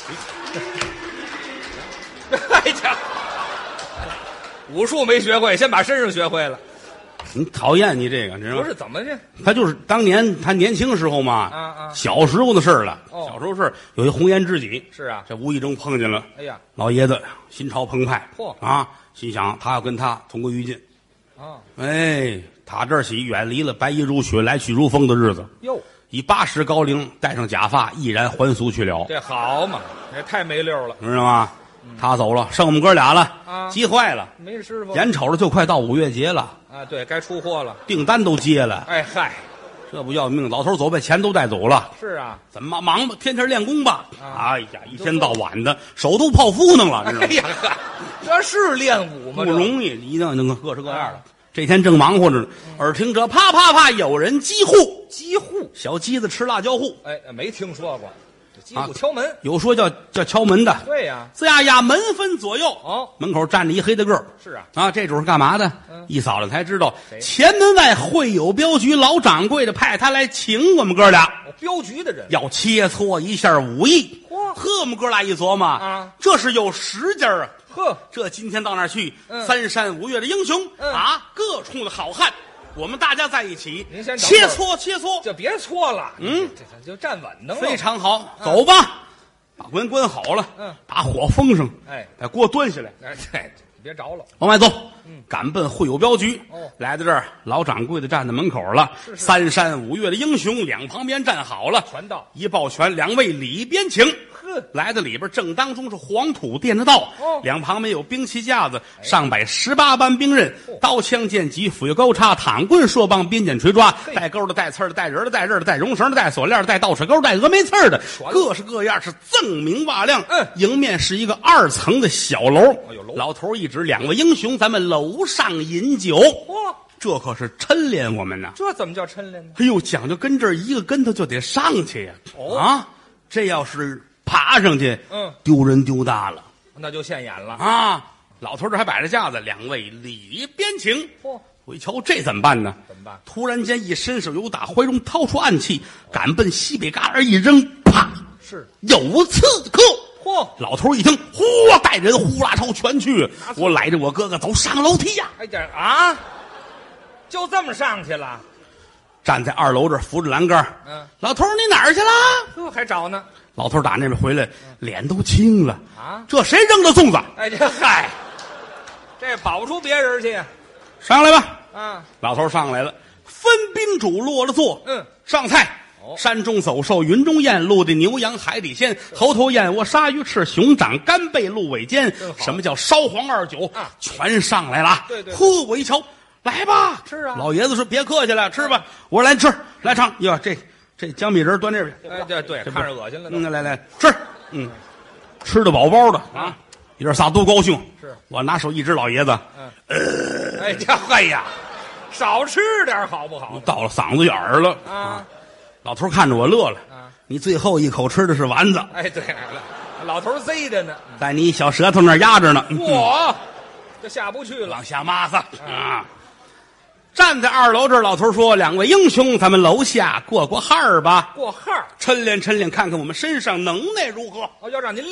哎呀，武术没学会，先把身上学会了。 你讨厌你这个，你知道吗？ 不是怎么的？ 他就是当年他年轻时候嘛， 啊啊小时候的事儿了。 哦小时候事儿有一红颜知己， 是啊， 这无意中碰见了。 哎呀， 老爷子心潮澎湃， 嚯啊，心想他要跟他同归于尽。 啊， 哎，他这儿起远离了白衣如雪、来去如风的日子， 哟， 以八十高龄，戴上假发，毅然还俗去了， 这好嘛，这太没溜了， 知道吗？他走了，剩我们哥俩了， 啊急坏了。 没师傅。 眼瞅着就快到五月节了， 啊，对该出货了。 订单都接了， 哎嗨， 这不要命！老头走，把钱都带走了。 是啊， 怎么忙忙吧？天天练功吧。 啊哎呀，一天到晚的，手都泡芙弄了，知道吗？ 哎呀呵，这是练武吗？ 不容易，一定要能各式各样的。这天正忙活着呢，耳听着啪啪啪，有人击户， 击户。 小鸡子吃辣椒户。 哎，没听说过，击户敲门。 有说叫叫敲门的， 对呀， 吱呀呀，门分左右。 哦， 门口站着一黑的个儿。 是啊， 啊，这主是干嘛的？ 嗯一扫了才知道， 谁前门外会有镖局老掌柜的派他来请我们哥俩， 我镖局的人。 要切磋一下武艺。 嚯呵，我们哥俩一琢磨啊， 这是有时间啊。 呵， 这今天到那儿去， 嗯三山五岳的英雄、 嗯啊，各处的好汉，我们大家在一起， 您先等会儿切磋切磋， 就别搓了。 嗯， 这这就站稳当了。 非常好。走吧，把门关好了， 嗯， 把火封上， 哎， 把锅端下来， 哎，对，别着了。 往外走，赶奔会友镖局。 哦来到这儿，老掌柜的站在门口了。 是是三山五岳的英雄两旁边站好了， 全到。 一抱拳，两位里边请。 呵， 来到里边，正当中是黄土垫着道， 哦两旁边有兵器架子，上摆十八般兵刃， 哦刀枪剑戟斧钺钩叉躺棍槊棒鞭锏锤抓， 嘿带钩的、带刺儿的、带人的、带刃的、带绒绳的、带锁链的、带倒齿钩、带峨眉刺儿的， 全了各式各样是锃明瓦亮。 嗯迎面是一个二层的小楼。 哎呦楼老头一指，两位英雄，咱们楼上饮酒。 嚯， 这可是抻练我们呐！ 这怎么叫抻练呢？ 哎呦，讲究跟这儿一个跟头就得上去呀！ 哦啊，这要是爬上去， 嗯， 丢人丢大了那就现眼了。 啊！老头这还摆着架子，两位里边请。 嚯， 我一瞧，这怎么办呢？ 怎么办？ 突然间一伸手，由打怀中掏出暗器，赶奔西北旮旯一扔，啪！ 是， 有刺客！ 嚯， 老头一听，呼，带人呼啦朝全去。我揽着我哥哥走上楼梯呀、 哎这啊，就这么上去了。 站在二楼这儿扶着栏杆。 嗯， 老头儿你哪儿去了？ 这还找呢。 老头儿打那边回来，脸都青了啊这谁扔的粽子？ 哎这嗨，这保不出别人去。 上来吧。 啊， 老头儿上来了，分宾主落了座。 嗯， 上菜。 哦山中走兽，云中雁，陆地牛羊，海底鲜，猴头燕窝，鲨鱼翅，熊掌，干贝，鹿尾尖。 真好什么叫烧黄二酒？ 啊全上来了。 对对对呵，我一瞧，来吧， 吃啊老爷子说别客气了，吃吧。我说来吃，来尝。哟，这这江米仁端这边。 哎对对，看着恶心了都。 嗯，来来吃，嗯，吃的饱饱的啊，爷儿仨都高兴。 是我拿手一指老爷子， 嗯，哎这嗨呀，少吃点好不好？ 到了嗓子眼儿了啊。 老头看着我乐了， 啊， 你最后一口吃的是丸子， 哎对了，老头贼着呢。 在你小舌头那儿压着呢。 嚯，这下不去了往。下抹撒啊！站在二楼这儿，老头说：“两位英雄，咱们楼下过过汉儿吧， 过号儿抻练抻练，看看我们身上能耐如何。 哦，要让您练练。”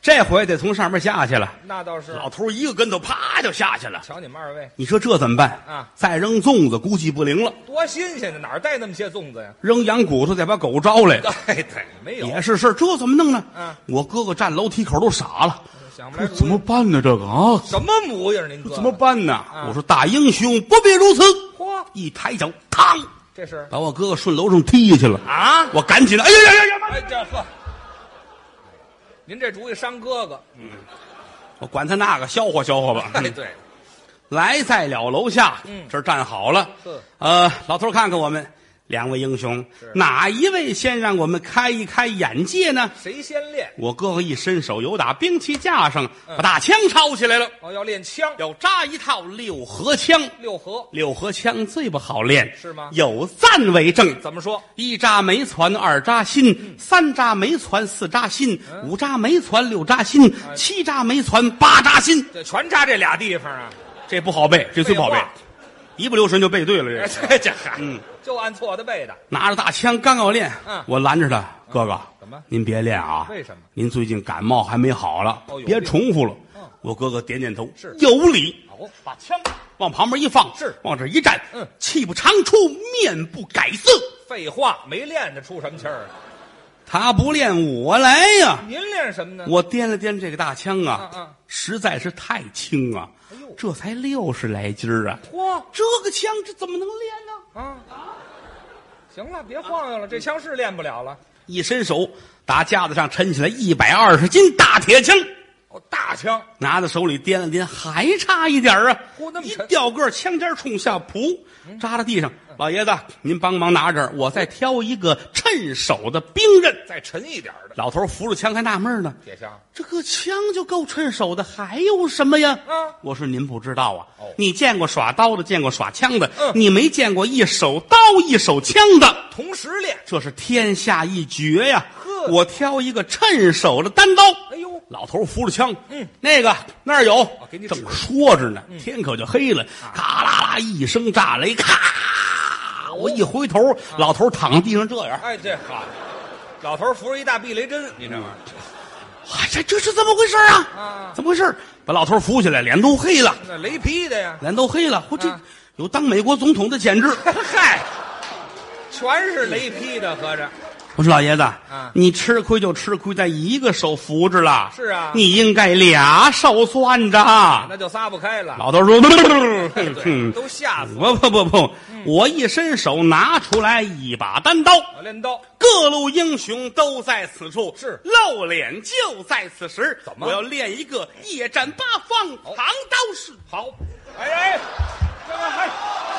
这回得从上面下去了。 那倒是。 老头一个跟头啪就下去了。 瞧你们二位， 你说这怎么办啊？ 再扔粽子估计不灵了。 多新鲜的，哪儿带那么些粽子呀？ 扔羊骨头再把狗招来。 哎，对，没有也是事，这怎么弄呢？ 嗯， 我哥哥站楼梯口都傻了， 想不来这怎么办呢？这个啊， 什么模样？您哥怎么办呢？ 啊我说大英雄不必如此。 嚯， 一抬脚，嘡， 这是把我哥哥顺楼上踢下去了。 啊！ 我赶紧的，哎呀呀呀呀！ 哎，这呵，您这主意伤哥哥。 嗯，我管他那个，消化消化吧。 哎，对， 来在了楼下， 嗯这儿站好了。 是呃，老头儿看看我们两位英雄，哪一位先让我们开一开眼界呢？ 谁先练？ 我哥哥一伸手，由打兵器架上把大枪抄起来了， 哦，要练枪， 要扎一套六合枪。 六合六合枪最不好练， 是吗有赞为证。 怎么说？ 一扎没攒，二扎心，三扎没攒，四扎心，五扎没攒，六扎心，七扎没攒，八扎心。 这全扎这俩地方啊！ 这不好背，这最不好背废话， 一不留神就背对了。 哎， 这这这嗨， 嗯， 就按错的背的。 拿着大枪刚要练， 嗯我拦着他，哥哥， 怎么您别练啊？ 为什么？ 您最近感冒还没好了，别哦有病重复了。 嗯我哥哥点点头， 是有理。 哦， 把枪往旁边一放， 是往这一站， 嗯， 气不长出，面不改色。 废话，没练的出什么气儿啊？ 他不练，我来呀！ 您练什么呢？ 我掂了掂这个大枪啊， 嗯嗯实在是太轻啊， 哎呦这才六十来斤儿啊！ 嚯这个枪这怎么能练呢？ 啊！行了，别晃悠了，这枪是练不了了。 一伸手，打架子上抻起来一百二十斤大铁枪， 哦，大枪， 拿在手里掂了掂，还差一点啊！一嚯那么沉掉个儿，枪尖冲下，噗，扎在地上。老爷子，您帮忙拿着，我再挑一个趁手的兵刃。 再沉一点的老头扶着枪还纳闷呢， 铁枪。 这个枪就够趁手的，还有什么呀？ 嗯我说您不知道啊， 哦你见过耍刀的，见过耍枪的， 嗯你没见过一手刀一手枪的， 同时练。 这是天下一绝呀！ 呵我挑一个趁手的单刀。 哎呦， 老头扶着枪， 嗯， 那个那儿有， 给你指正说着呢，天可就黑了，咔啦啦一声炸雷，咔！我一回头，老头躺地上这样， 哎，这好，老头扶着一大避雷针，你这玩意儿哎，这这是怎么回事啊？ 啊， 怎么回事？把老头扶起来，脸都黑了， 那雷劈的呀， 脸都黑了。我这啊有当美国总统的潜质。 嗨，全是雷劈的，合着我说老爷子， 啊你吃亏就吃亏在一个手扶着了， 是啊你应该俩手攥着。 那就撒不开了。 老头说：“ 对， 嗯， 都吓死我。 不不不不，我一伸手拿出来一把单刀， 我练刀， 各路英雄都在此处， 是露脸就在此时。 怎么我要练一个夜战八方藏刀式。 好，哎哎，这个还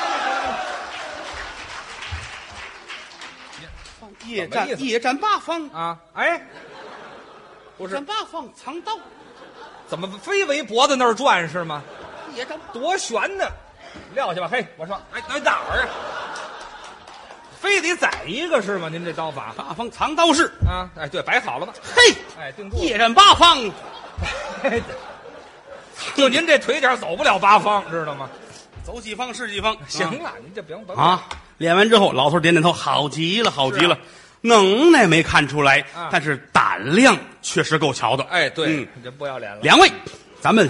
夜什么意思战夜战八方， 啊，哎，不是夜战，八方藏刀， 怎么非围脖子那儿转是吗？ 夜战多悬呢！撂下吧，嘿，我说，哎，哎哪儿啊？非得宰一个是吗？您这刀法八方藏刀式。 啊？哎，对，摆好了吧？ 嘿， 哎，定住了。 夜战八方， 嘿就您这腿脚走不了八方，知道吗？ 走几方是几方。 行了，您这甭甭啊！练完之后，老头点点头，好极了，好极了。能耐没看出来， 啊但是胆量确实够瞧的。 哎，对， 嗯你这不要脸了。 两位，咱们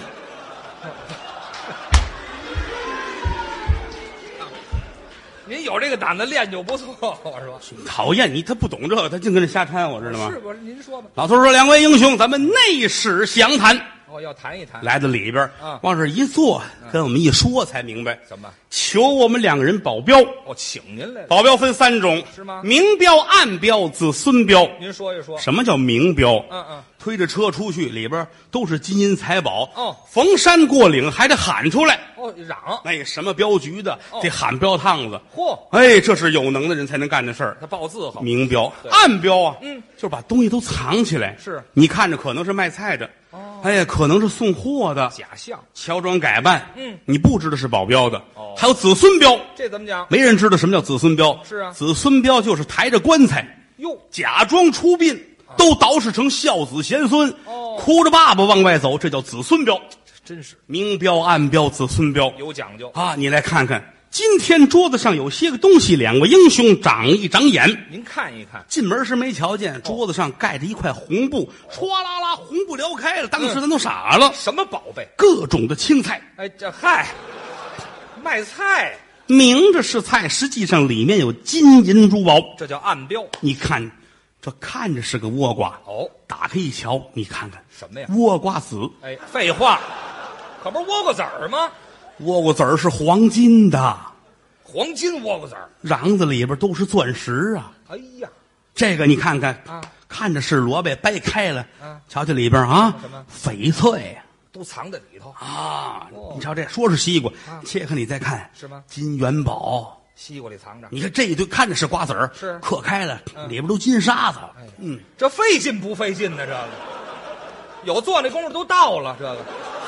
您有这个胆子练就不错，我说。 讨厌你，他不懂这个，他净跟这瞎掺，我知道吗是？不是？您说吧。 老头说：“两位英雄，咱们内史详谈。” 哦，要谈一谈。 来到里边， 啊往这一坐，跟我们一说才明白， 怎么？ 求我们两个人保镖。 哦，请您来了。 保镖分三种， 是吗明标、暗标、子孙标。 您说一说。 什么叫明标？ 嗯嗯， 推着车出去，里边都是金银财宝。 哦， 逢山过岭还得喊出来。 哦，嚷。 那什么镖局的， 哦得喊镖趟子。 嚯， 哎，这是有能的人才能干的事儿。 他报字号。 明标、 对暗标啊， 嗯， 就是把东西都藏起来。 是你看着可能是卖菜的， 哦， 哎呀，可能是送货的， 假象。 乔装改扮。 嗯， 你不知道是保镖的。 哦还有子孙镖， 这怎么讲？ 没人知道什么叫子孙镖。 是啊子孙镖就是抬着棺材， 哟， 假装出殡，都捯饬成孝子贤孙， 哦哭着爸爸往外走，这叫子孙镖。 真是明标、暗标、子孙标有讲究。 啊！你来看看， 今天桌子上有些个东西，两位英雄长一长眼。 您看一看， 进门时没瞧见，桌子上盖着一块红布，唰啦啦，红布撩开了，当时咱都傻了。 什么宝贝？ 各种的青菜， 哎，这嗨，卖菜， 明着是菜，实际上里面有金银珠宝， 这叫暗标。 你看，这看着是个倭瓜， 哦， 打开一瞧，你看看什么呀？ 倭瓜子。 哎，废话，可不是倭瓜子儿吗？ 倭瓜子儿是黄金的， 黄金倭瓜子儿， 瓤子里边都是钻石啊！ 哎呀， 这个你看看啊， 看着是萝卜，掰开了， 啊瞧瞧里边啊， 什么翡翠都藏在里头。 啊！ 哦你瞧这说是西瓜， 啊切开你再看是吗？ 金元宝， 西瓜里藏着。 你看这一堆看着是瓜子儿， 是嗑开了， 嗯里边都金沙子。 哎嗯， 这费劲不费劲呢？这个有做那功夫都到了，这个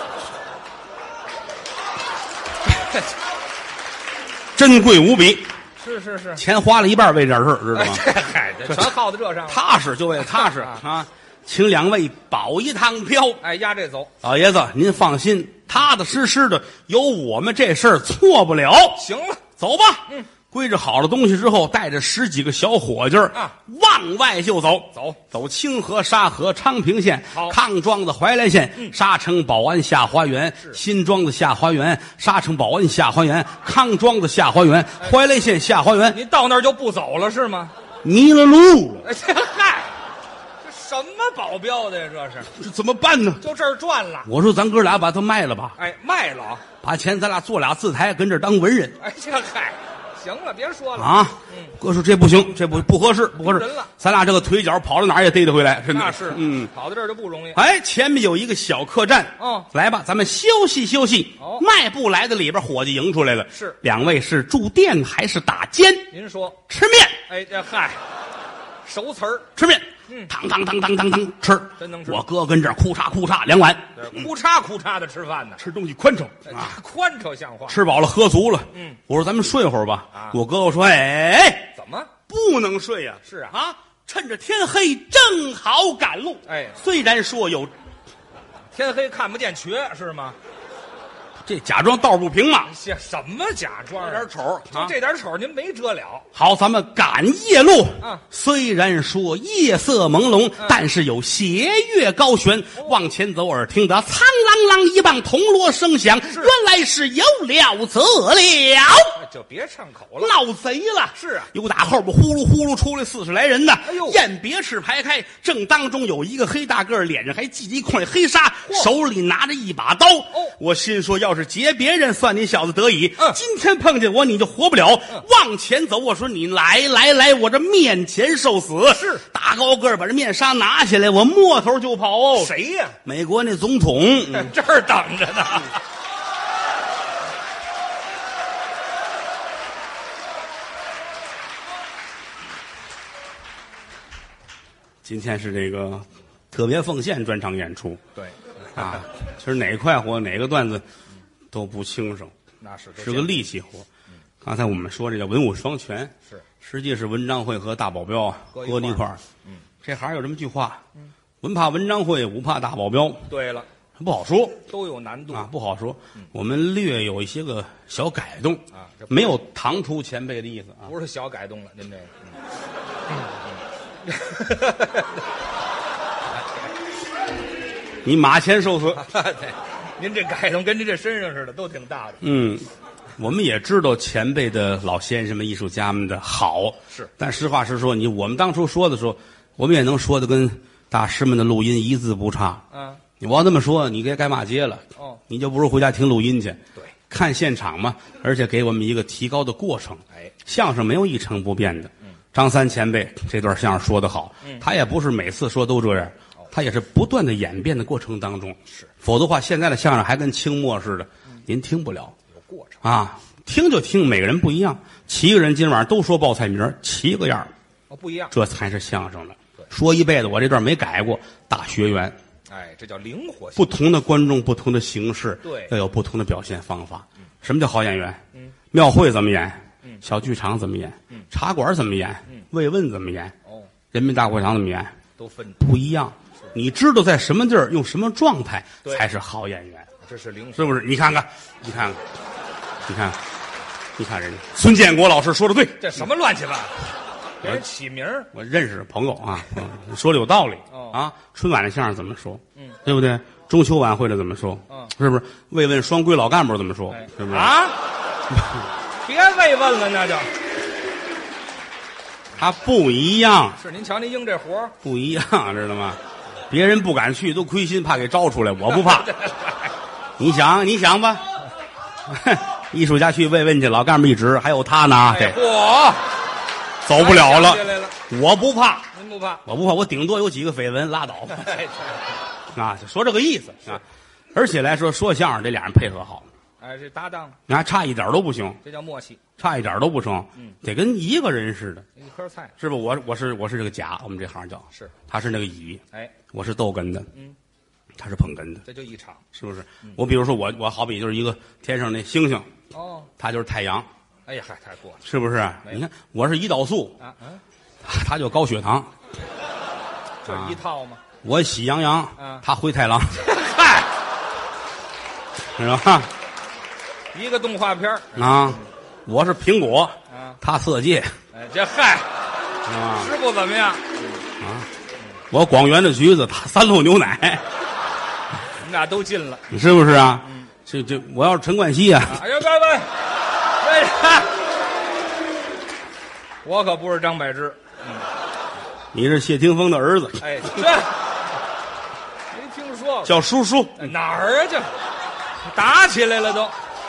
珍贵无比， 是是是， 钱花了一半为这事儿，知道哎， 吗？ 这嗨，这全耗在这上了。 踏实就为了踏实啊啊！请两位保一趟镖。 哎，压这走， 老爷子，您放心，踏踏实实的，有我们这事儿错不了。 行了， 走吧。 嗯， 归置好了东西之后，带着十几个小伙计儿啊， 往外就走。 走走清河、沙河、昌平县、 好康庄子、怀来县、 嗯沙城、宝安下花园、新庄子下花园、沙城、宝安下花园、康庄子下花园、怀来县下花园， 您到那儿就不走了是吗？ 迷了路了， 哎，这嗨，这什么保镖的呀？这是这怎么办呢？ 就这儿转了。 我说咱哥俩把它卖了吧， 哎，卖了。 把钱咱俩做俩字台，跟这儿当文人哎，这嗨，行了，别说了。 啊。 嗯， 哥说这不行，这不不合适，不合适丢人了。 咱俩这个腿脚跑到哪儿也逮得回来，真的。 那是， 嗯。 跑到这儿就不容易。 哎，前面有一个小客栈， 哦来吧，咱们休息休息。 哦迈步来的里边伙计迎出来了， 是两位是住店还是打尖？ 您说， 吃面， 哎，这嗨，熟词儿， 吃面， 嗯当当当当当当吃， 真能吃我哥跟这儿哭嚓哭嚓两碗， 这哭嚓哭嚓的吃饭呢， 吃东西宽敞哎啊， 宽敞像话。 吃饱了喝足了。 嗯， 我说咱们睡会儿吧。 啊我哥哥说，哎， 怎么？ 不能睡呀、 是啊啊，趁着天黑正好赶路。 哎虽然说有天黑看不见瘸是吗？ 这假装道不平嘛， 这什么假装啊？ 有点丑就啊。 这点丑，您没遮了。 好，咱们赶夜路。 啊虽然说夜色朦胧， 嗯但是有斜月高悬。往前走，耳听得苍啷啷一棒铜锣声响，原来是有了则了， 哎就别唱口了。 闹贼了。 是啊有打后边呼噜呼噜出来四十来人呢。 哎呦宴别式排开，正当中有一个黑大个儿，脸上还系着一块黑纱， 嚯手里拿着一把刀。我心说，要是劫别人，算你小子得意。 嗯今天碰见我，你就活不了。 嗯往前走，我说你来来来，我这面前受死。 是大高个儿把这面纱拿下来，我摸头就跑哦。 谁呀？ 美国那总统。嗯这儿等着呢。 今天是这个特别奉献专场演出对， 啊，其实哪块活哪个段子都不轻省， 那是是个力气活。刚才我们说这叫文武双全， 是实际是文章会和大保镖啊搁一块儿搁一块儿。嗯，这行有这么句话，文怕文章会，武怕大保镖， 对了， 不好说都有难度啊，不好说。我们略有一些个小改动啊这不没有唐突前辈的意思啊。 不是小改动了，您这个。 你马前受死。 对，您这改动跟您这身上似的，都挺大的。 嗯，我们也知道前辈的老先生们、艺术家们的好， 是但实话实说，你我们当初说的时候，我们也能说的跟大师们的录音一字不差。 嗯， 你要这么说，你该该骂街了。 哦， 你就不如回家听录音去， 对， 看现场嘛，而且给我们一个提高的过程。 哎， 相声没有一成不变的。张三前辈这段相声说得好，他也不是每次说都这样，他也是不断的演变的过程当中。 是， 否则的话，现在的相声还跟清末似的，您听不了有过程。 啊。听就听，每个人不一样。七个人今晚上都说报菜名儿，七个样儿哦，不一样。 这才是相声了对。 说一辈子，我这段没改过。大学员， 哎，这叫灵活性。 不同的观众，不同的形式， 对要有不同的表现方法。什么叫好演员？嗯，庙会怎么演？ 嗯， 小剧场怎么演？ 嗯， 茶馆怎么演？ 嗯， 慰问怎么演？ 哦， 人民大会堂怎么演？ 都分， 不一样。你知道在什么地儿用什么状态对才是好演员， 这是灵活。 是不是？你看看，你看看，你看看， 你看人家孙建国老师说的对， 这什么乱七八糟？给人起名儿， 我认识朋友啊，嗯、说的有道理、 哦、 啊。春晚的相声怎么说？ 嗯， 对不对？中秋晚会的怎么说？ 嗯， 是不是？慰问双规老干部怎么说？ 哎、 是不是？ 啊，别慰问了，那就他不一样。 是您瞧您应这活儿不一样，知道吗？别人不敢去，都亏心，怕给招出来。我不怕。你想，你想吧，艺术家去慰问去，老干部一指，还有他呢， 哎，嚯， 走不了了。 了我不怕， 您不怕？ 我不怕，我顶多有几个绯闻，拉倒吧。啊，就说这个意思啊。而且来说，说相声这俩人配合好， 哎，这搭档， 啊，差一点都不行， 这叫默契， 差一点都不成， 嗯， 得跟一个人似的， 一颗菜， 是吧？我我是我是这个甲，我们这行叫是， 他是那个乙， 哎， 我是逗哏的， 嗯， 他是捧哏的， 这就一场， 是不是？嗯、我比如说我我好比就是一个天上那星星， 哦， 他就是太阳， 哎呀，嗨，太过了， 是不是？你看我是胰岛素啊，嗯， 他就高血糖， 这一套吗？ 我喜羊羊， 啊、 他灰太狼， 嗨， 是吧？ 一个动画片啊，我是苹果， 啊， 他色戒， 哎，这嗨， 啊， 吃不怎么样， 啊，我广元的橘子，他三鹿牛奶， 你们俩都进了， 你是不是啊？ 嗯， 这这，我要是陈冠希啊， 哎呀，别别，哎呀，我可不是张柏芝，嗯， 你是谢霆锋的儿子， 哎，这没听说过， 叫叔叔， 哪儿啊？这打起来了都。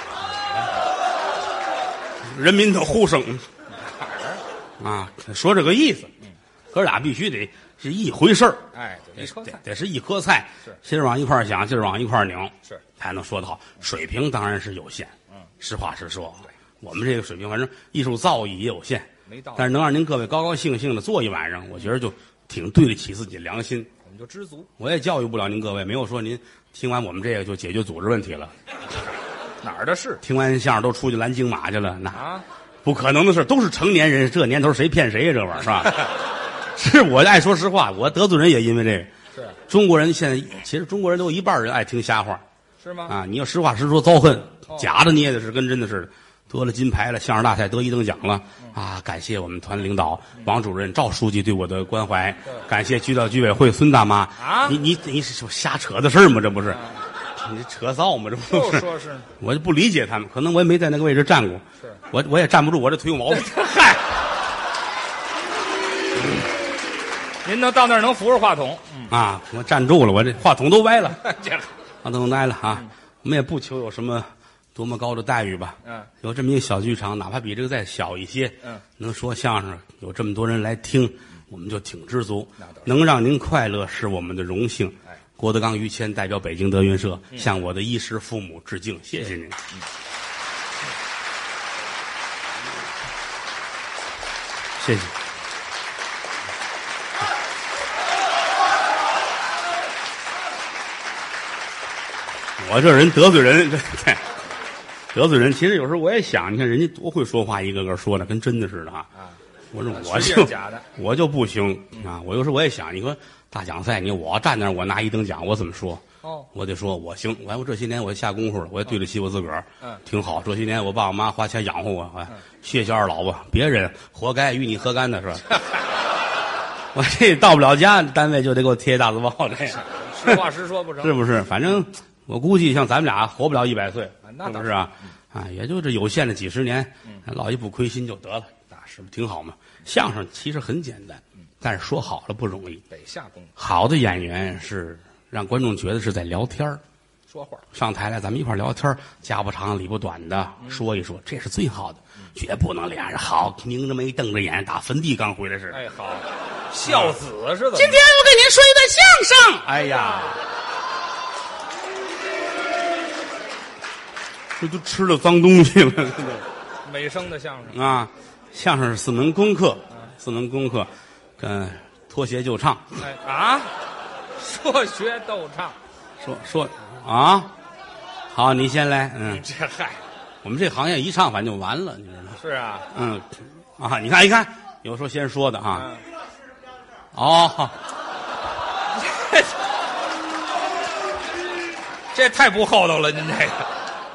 人民的呼声啊，说这个意思，哥俩必须得是一回事儿， 哎，一颗菜得是一颗菜， 是今儿往一块儿想，今儿往一块儿拧， 是才能说得好。水平当然是有限，嗯，实话实说，我们这个水平，反正艺术造诣也有限， 没道理， 但是能让您各位高高兴兴的坐一晚上，我觉得就挺对得起自己良心。 我们就知足， 我也教育不了您各位，没有说您听完我们这个就解决组织问题了。 哪儿的事？ 听完相声都出去拦京马去了，那啊， 不可能的事，都是成年人，这年头谁骗谁呀？这玩意儿是吧？是我爱说实话，我得罪人也因为这个。 是中国人现在其实中国人都有一半人爱听瞎话， 是吗？ 啊，你要实话实说，遭恨， 哦、 假的你也得是跟真的似的。得了金牌了，相声大赛得一等奖了，嗯、啊！感谢我们团领导、嗯、王主任、赵书记对我的关怀，感谢区道居委会孙大妈。 啊， 你你你是瞎扯的事儿吗？这不是？啊你扯臊吗？这不是？ 说是， 我就不理解他们，可能我也没在那个位置站过， 是我我也站不住，我这腿有毛病。嗨， 您能到那儿能扶着话筒、 嗯、啊？我站住了，我这话筒都歪了， 这话筒歪了啊！嗯、我们也不求有什么多么高的待遇吧， 嗯， 有这么一个小剧场，哪怕比这个再小一些， 嗯， 能说相声，有这么多人来听，嗯、我们就挺知足。能让您快乐是我们的荣幸。 哎， 郭德纲、于谦代表北京德云社、嗯、向我的衣食父母致敬，谢谢您。嗯、谢谢。我这人得罪人，对，得罪人。其实有时候我也想，你看人家多会说话，一个个说的跟真的似的哈。啊，我说我就假的， 我就不行啊。我有时候我也想，你说大奖赛，你我站那儿，我拿一等奖，我怎么说？ 哦， 我得说我行。完，我这些年我下功夫了，我也对得起我自个儿， 嗯， 挺好。这些年我爸我妈花钱养活我，哎，谢谢二老吧。别人活该，与你何干的是吧？我这到不了家，单位就得给我贴大字报，这实话实说不成， 是不是？反正。我估计像咱们俩活不了一百岁， 那是不是啊？啊，也就这有限的几十年，落一不亏心就得了，那是不是挺好嘛？相声其实很简单，但是说好了不容易， 得下功夫。 好的演员是让观众觉得是在聊天说话上台来咱们一块聊天，家不长里不短的说一说，这是最好的，绝不能俩人好拧着眉瞪着眼，打坟地刚回来似的。 哎，好，孝子似的。 今天我给您说一段相声。哎呀。这都吃了脏东西了， 美声的相声啊，相声是四门功课，四门功课，跟脱鞋就唱。 哎啊，说学逗唱， 说说啊，好，你先来，嗯， 这嗨， 我们这行业一唱反正就完了，你知道吗？ 是啊， 嗯，啊，你看一看，有说先说的啊，嗯、哦， 这太不厚道了，您这个。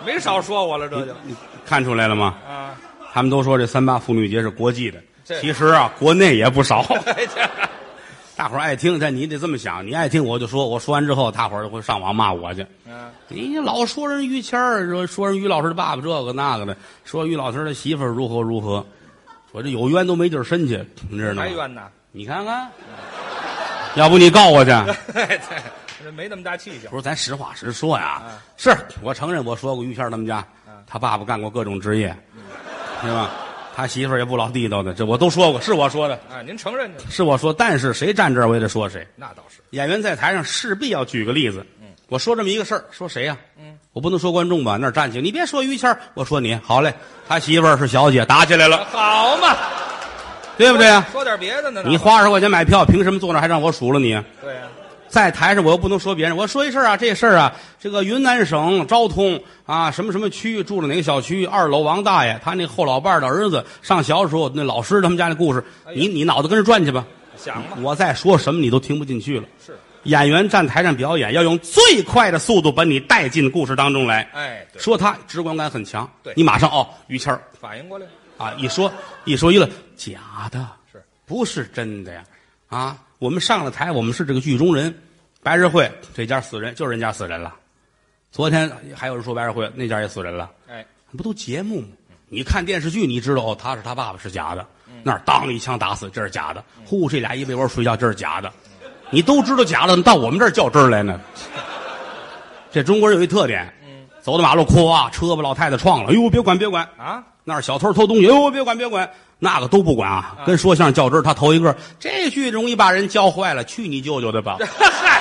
没少说我了，这就看出来了吗？ 啊， 他们都说这三八妇女节是国际的， 这其实啊，国内也不少。 哎这大伙儿爱听，但你得这么想，你爱听我就说，我说完之后，大伙儿就会上网骂我去。 嗯， 你老说人于谦儿，说说人于老师的爸爸这个那个的，说于老师的媳妇儿如何如何，我这有冤都没地儿伸去，你知道吗？ 还冤呢？ 你看看，要不你告我去？ 对，这没那么大气性。 不是，咱实话实说呀。 嗯是我承认，我说过于谦儿他们家， 嗯他爸爸干过各种职业，是吧？他媳妇儿也不老地道的，这我都说过，是我说的， 啊，您承认的？ 是我说。但是谁站这儿，我也得说谁。 那倒是。 演员在台上势必要举个例子。 嗯， 我说这么一个事儿，说谁呀、 嗯， 我不能说观众吧，那儿站起，你别说于谦儿，我说你好嘞。他媳妇儿是小姐，打起来了， 好嘛， 对不对呀、 说点别的呢？ 你花二十块钱买票，凭什么坐那儿还让我数了你？ 对呀、 在台上我又不能说别人，我说一事儿啊，这事儿啊，这个云南省昭通啊，什么什么区住了哪个小区，二楼王大爷，他那后老伴儿的儿子上学的时候，那老师他们家那故事， 哎呀你你脑子跟着转去吧。 想吧。 我再说什么你都听不进去了。 是， 演员站台上表演，要用最快的速度把你带进故事当中来。 哎，对， 说他直观感很强， 对你马上哦，于谦儿反应过来啊，一说一说一了，假的， 是不是真的呀？啊，我们上了台，我们是这个剧中人。白日会这家死人，就是人家死人了。昨天还有人说白日会那家也死人了， 哎， 不都节目吗？你看电视剧，你知道哦，他是他爸爸是假的，那儿当一枪打死，这是假的。呼，这俩一被窝睡觉，这是假的。你都知道假的，到我们这儿较真儿来呢。这中国人有一特点，走到马路，咵，车把老太太撞了，哎呦，别管别管啊， 那儿小偷偷东西，哎呦，别管别管，那个都不管啊。跟说相声较真儿，他头一个，这句容易把人教坏了，去你舅舅的吧。 嗨，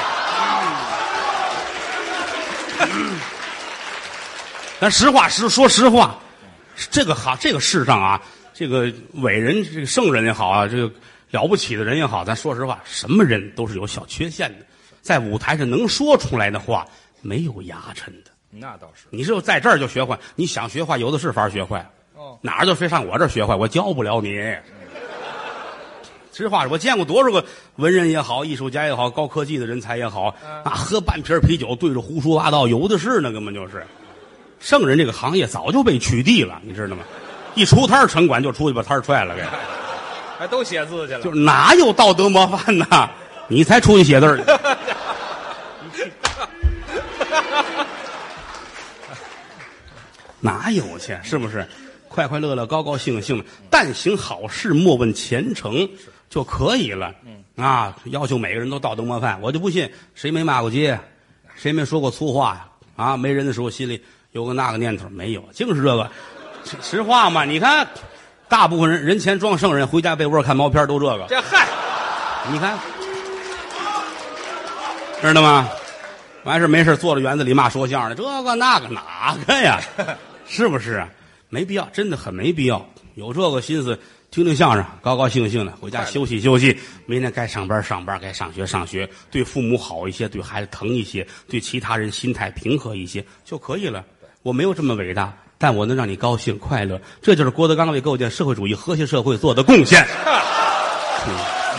咱实话实说实话，这个行这个世上啊，这个伟人、这个圣人也好啊，这个了不起的人也好，咱说实话，什么人都是有小缺陷的，在舞台上能说出来的话，没有牙碜的。 那倒是。 你只有在这儿就学坏，你想学坏，有的是法学坏。 哦， 哪儿就非上我这儿学坏，我教不了你。实话，我见过多少个文人也好，艺术家也好，高科技的人才也好， 嗯啊，喝半瓶啤酒对着胡说八道，有的是呢，根本就是。圣人这个行业早就被取缔了，你知道吗？一出摊儿城管就出去把摊儿踹了，给。 还都写字去了。 就是哪有道德模范呢？你才出去写字儿去。哪有去？是不是？快快乐乐、高高兴兴的，但行好事，莫问前程，就可以了。嗯啊，要求每个人都道德模范，我就不信谁没骂过街，谁没说过粗话呀？啊，没人的时候心里有个那个念头没有？净是这个，实话嘛。你看，大部分人人前装圣人，回家被窝看毛片都这个。 这嗨， 你看，知道吗？完事没事坐在园子里骂说相声的，这个那个哪个呀？是不是啊？没必要，真的很没必要。有这个心思听听相声，高高兴兴的回家休息休息。明天该上班上班，该上学上学，对父母好一些，对孩子疼一些，对其他人心态平和一些就可以了。我没有这么伟大，但我能让你高兴快乐，这就是郭德纲为构建社会主义和谐社会做的贡献。嗯、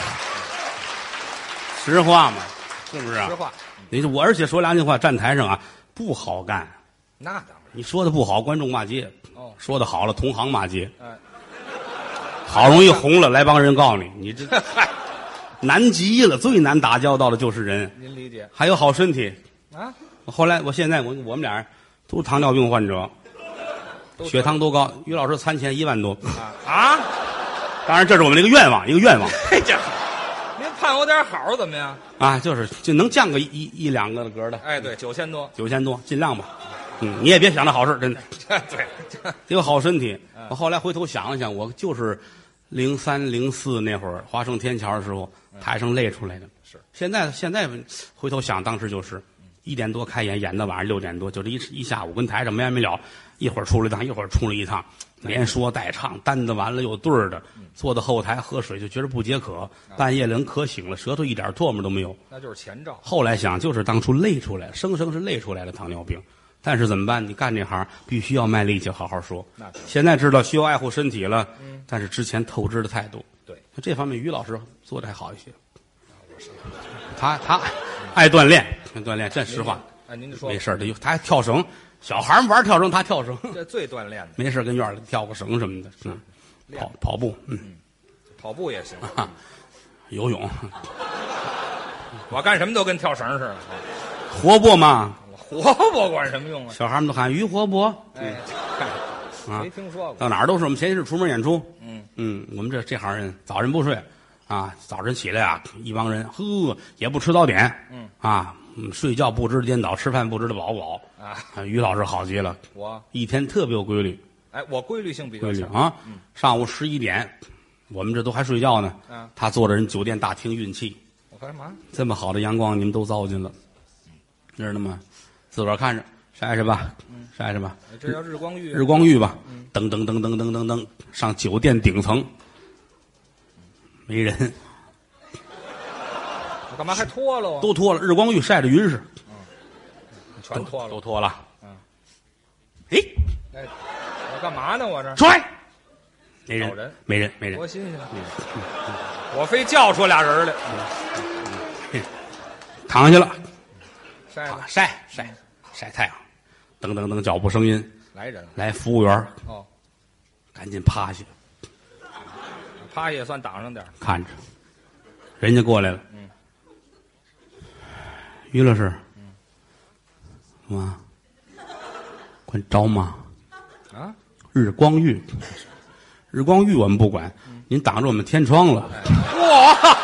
实话嘛，是不是啊？ 实话。 你说我，而且说良心话，站台上啊不好干。 那当然。 你说的不好，观众骂街； 哦， 说的好了，同行骂街。 哎， 好容易红了，来帮人告你，你这难极了。最难打交道的就是人。 您理解？ 还有好身体啊！ 后来，我现在我我们俩人都是糖尿病患者，血糖都高。于老师餐钱一万多啊啊！ 当然，这是我们的一个愿望，一个愿望。 嘿，这您盼我点好怎么样？ 啊，就是就能降个一一一两个的格的。 哎，对，九千多， 九千多，尽量吧。嗯，你也别想着好事，真的。 对， 得有好身体。我后来回头想了想，我就是零三零四那会儿华盛天桥的时候，台上累出来的。 是。现在现在回头想，当时就是一点多开演，演到晚上六点多，就这一一下午跟台上没完没了，一会儿出了一趟，一会儿出了一趟，连说带唱，单子完了又对儿的，坐到后台喝水就觉得不解渴，半夜人渴醒了，舌头一点唾沫都没有。 那就是前兆。 后来想，就是当初累出来，生生是累出来的糖尿病。但是怎么办？你干这行必须要卖力气，好好说。现在知道需要爱护身体了，嗯、但是之前透支的太多。 对， 这方面于老师做的还好一些。他他爱锻炼，锻炼，这实话。 哎，您就说没事的，他还跳绳， 小孩们玩跳绳，他跳绳， 这最锻炼的。 没事跟院里跳个绳什么的，嗯，跑跑步，嗯， 跑步也行， 啊，游泳， 我干什么都跟跳绳似的。 活泼嘛， 活泼管什么用啊？ 小孩们都喊于活泼， 哎， 啊， 没听说过。 到哪儿都是我们前些日出门演出， 嗯嗯，我们这这行人早晨不睡，啊，早晨起来啊，一帮人呵也不吃早点， 嗯啊，嗯睡觉不知道颠倒，吃饭不知道饱不饱啊。 啊，于老师好极了， 我一天特别有规律， 哎，我规律性比较强规律啊，上午十一点，我们这都还睡觉呢， 啊。 他坐着人酒店大厅运气， 我干嘛？ 这么好的阳光你们都糟践了，知道吗？自个儿看着晒晒吧，晒晒吧， 这叫日光浴。 日光浴吧，噔噔噔噔噔噔噔，上酒店顶层，没人， 我干嘛还脱了啊？ 都脱了，日光浴晒着匀实， 全脱了。 都脱了。 嗯， 哎， 哎，我干嘛呢？我这出来，没人找人， 没人，没人多，新鲜！我非叫出俩人来， 躺下去了， 晒吧， 晒晒晒太阳，噔噔噔，脚步声音， 来人了。 来服务员， 哦， 赶紧趴下趴也算挡上点儿。 看着，人家过来了， 嗯， 于老师，嗯，妈，管着吗？ 啊， 日光浴，日光浴我们不管，您挡着我们天窗了。 哇！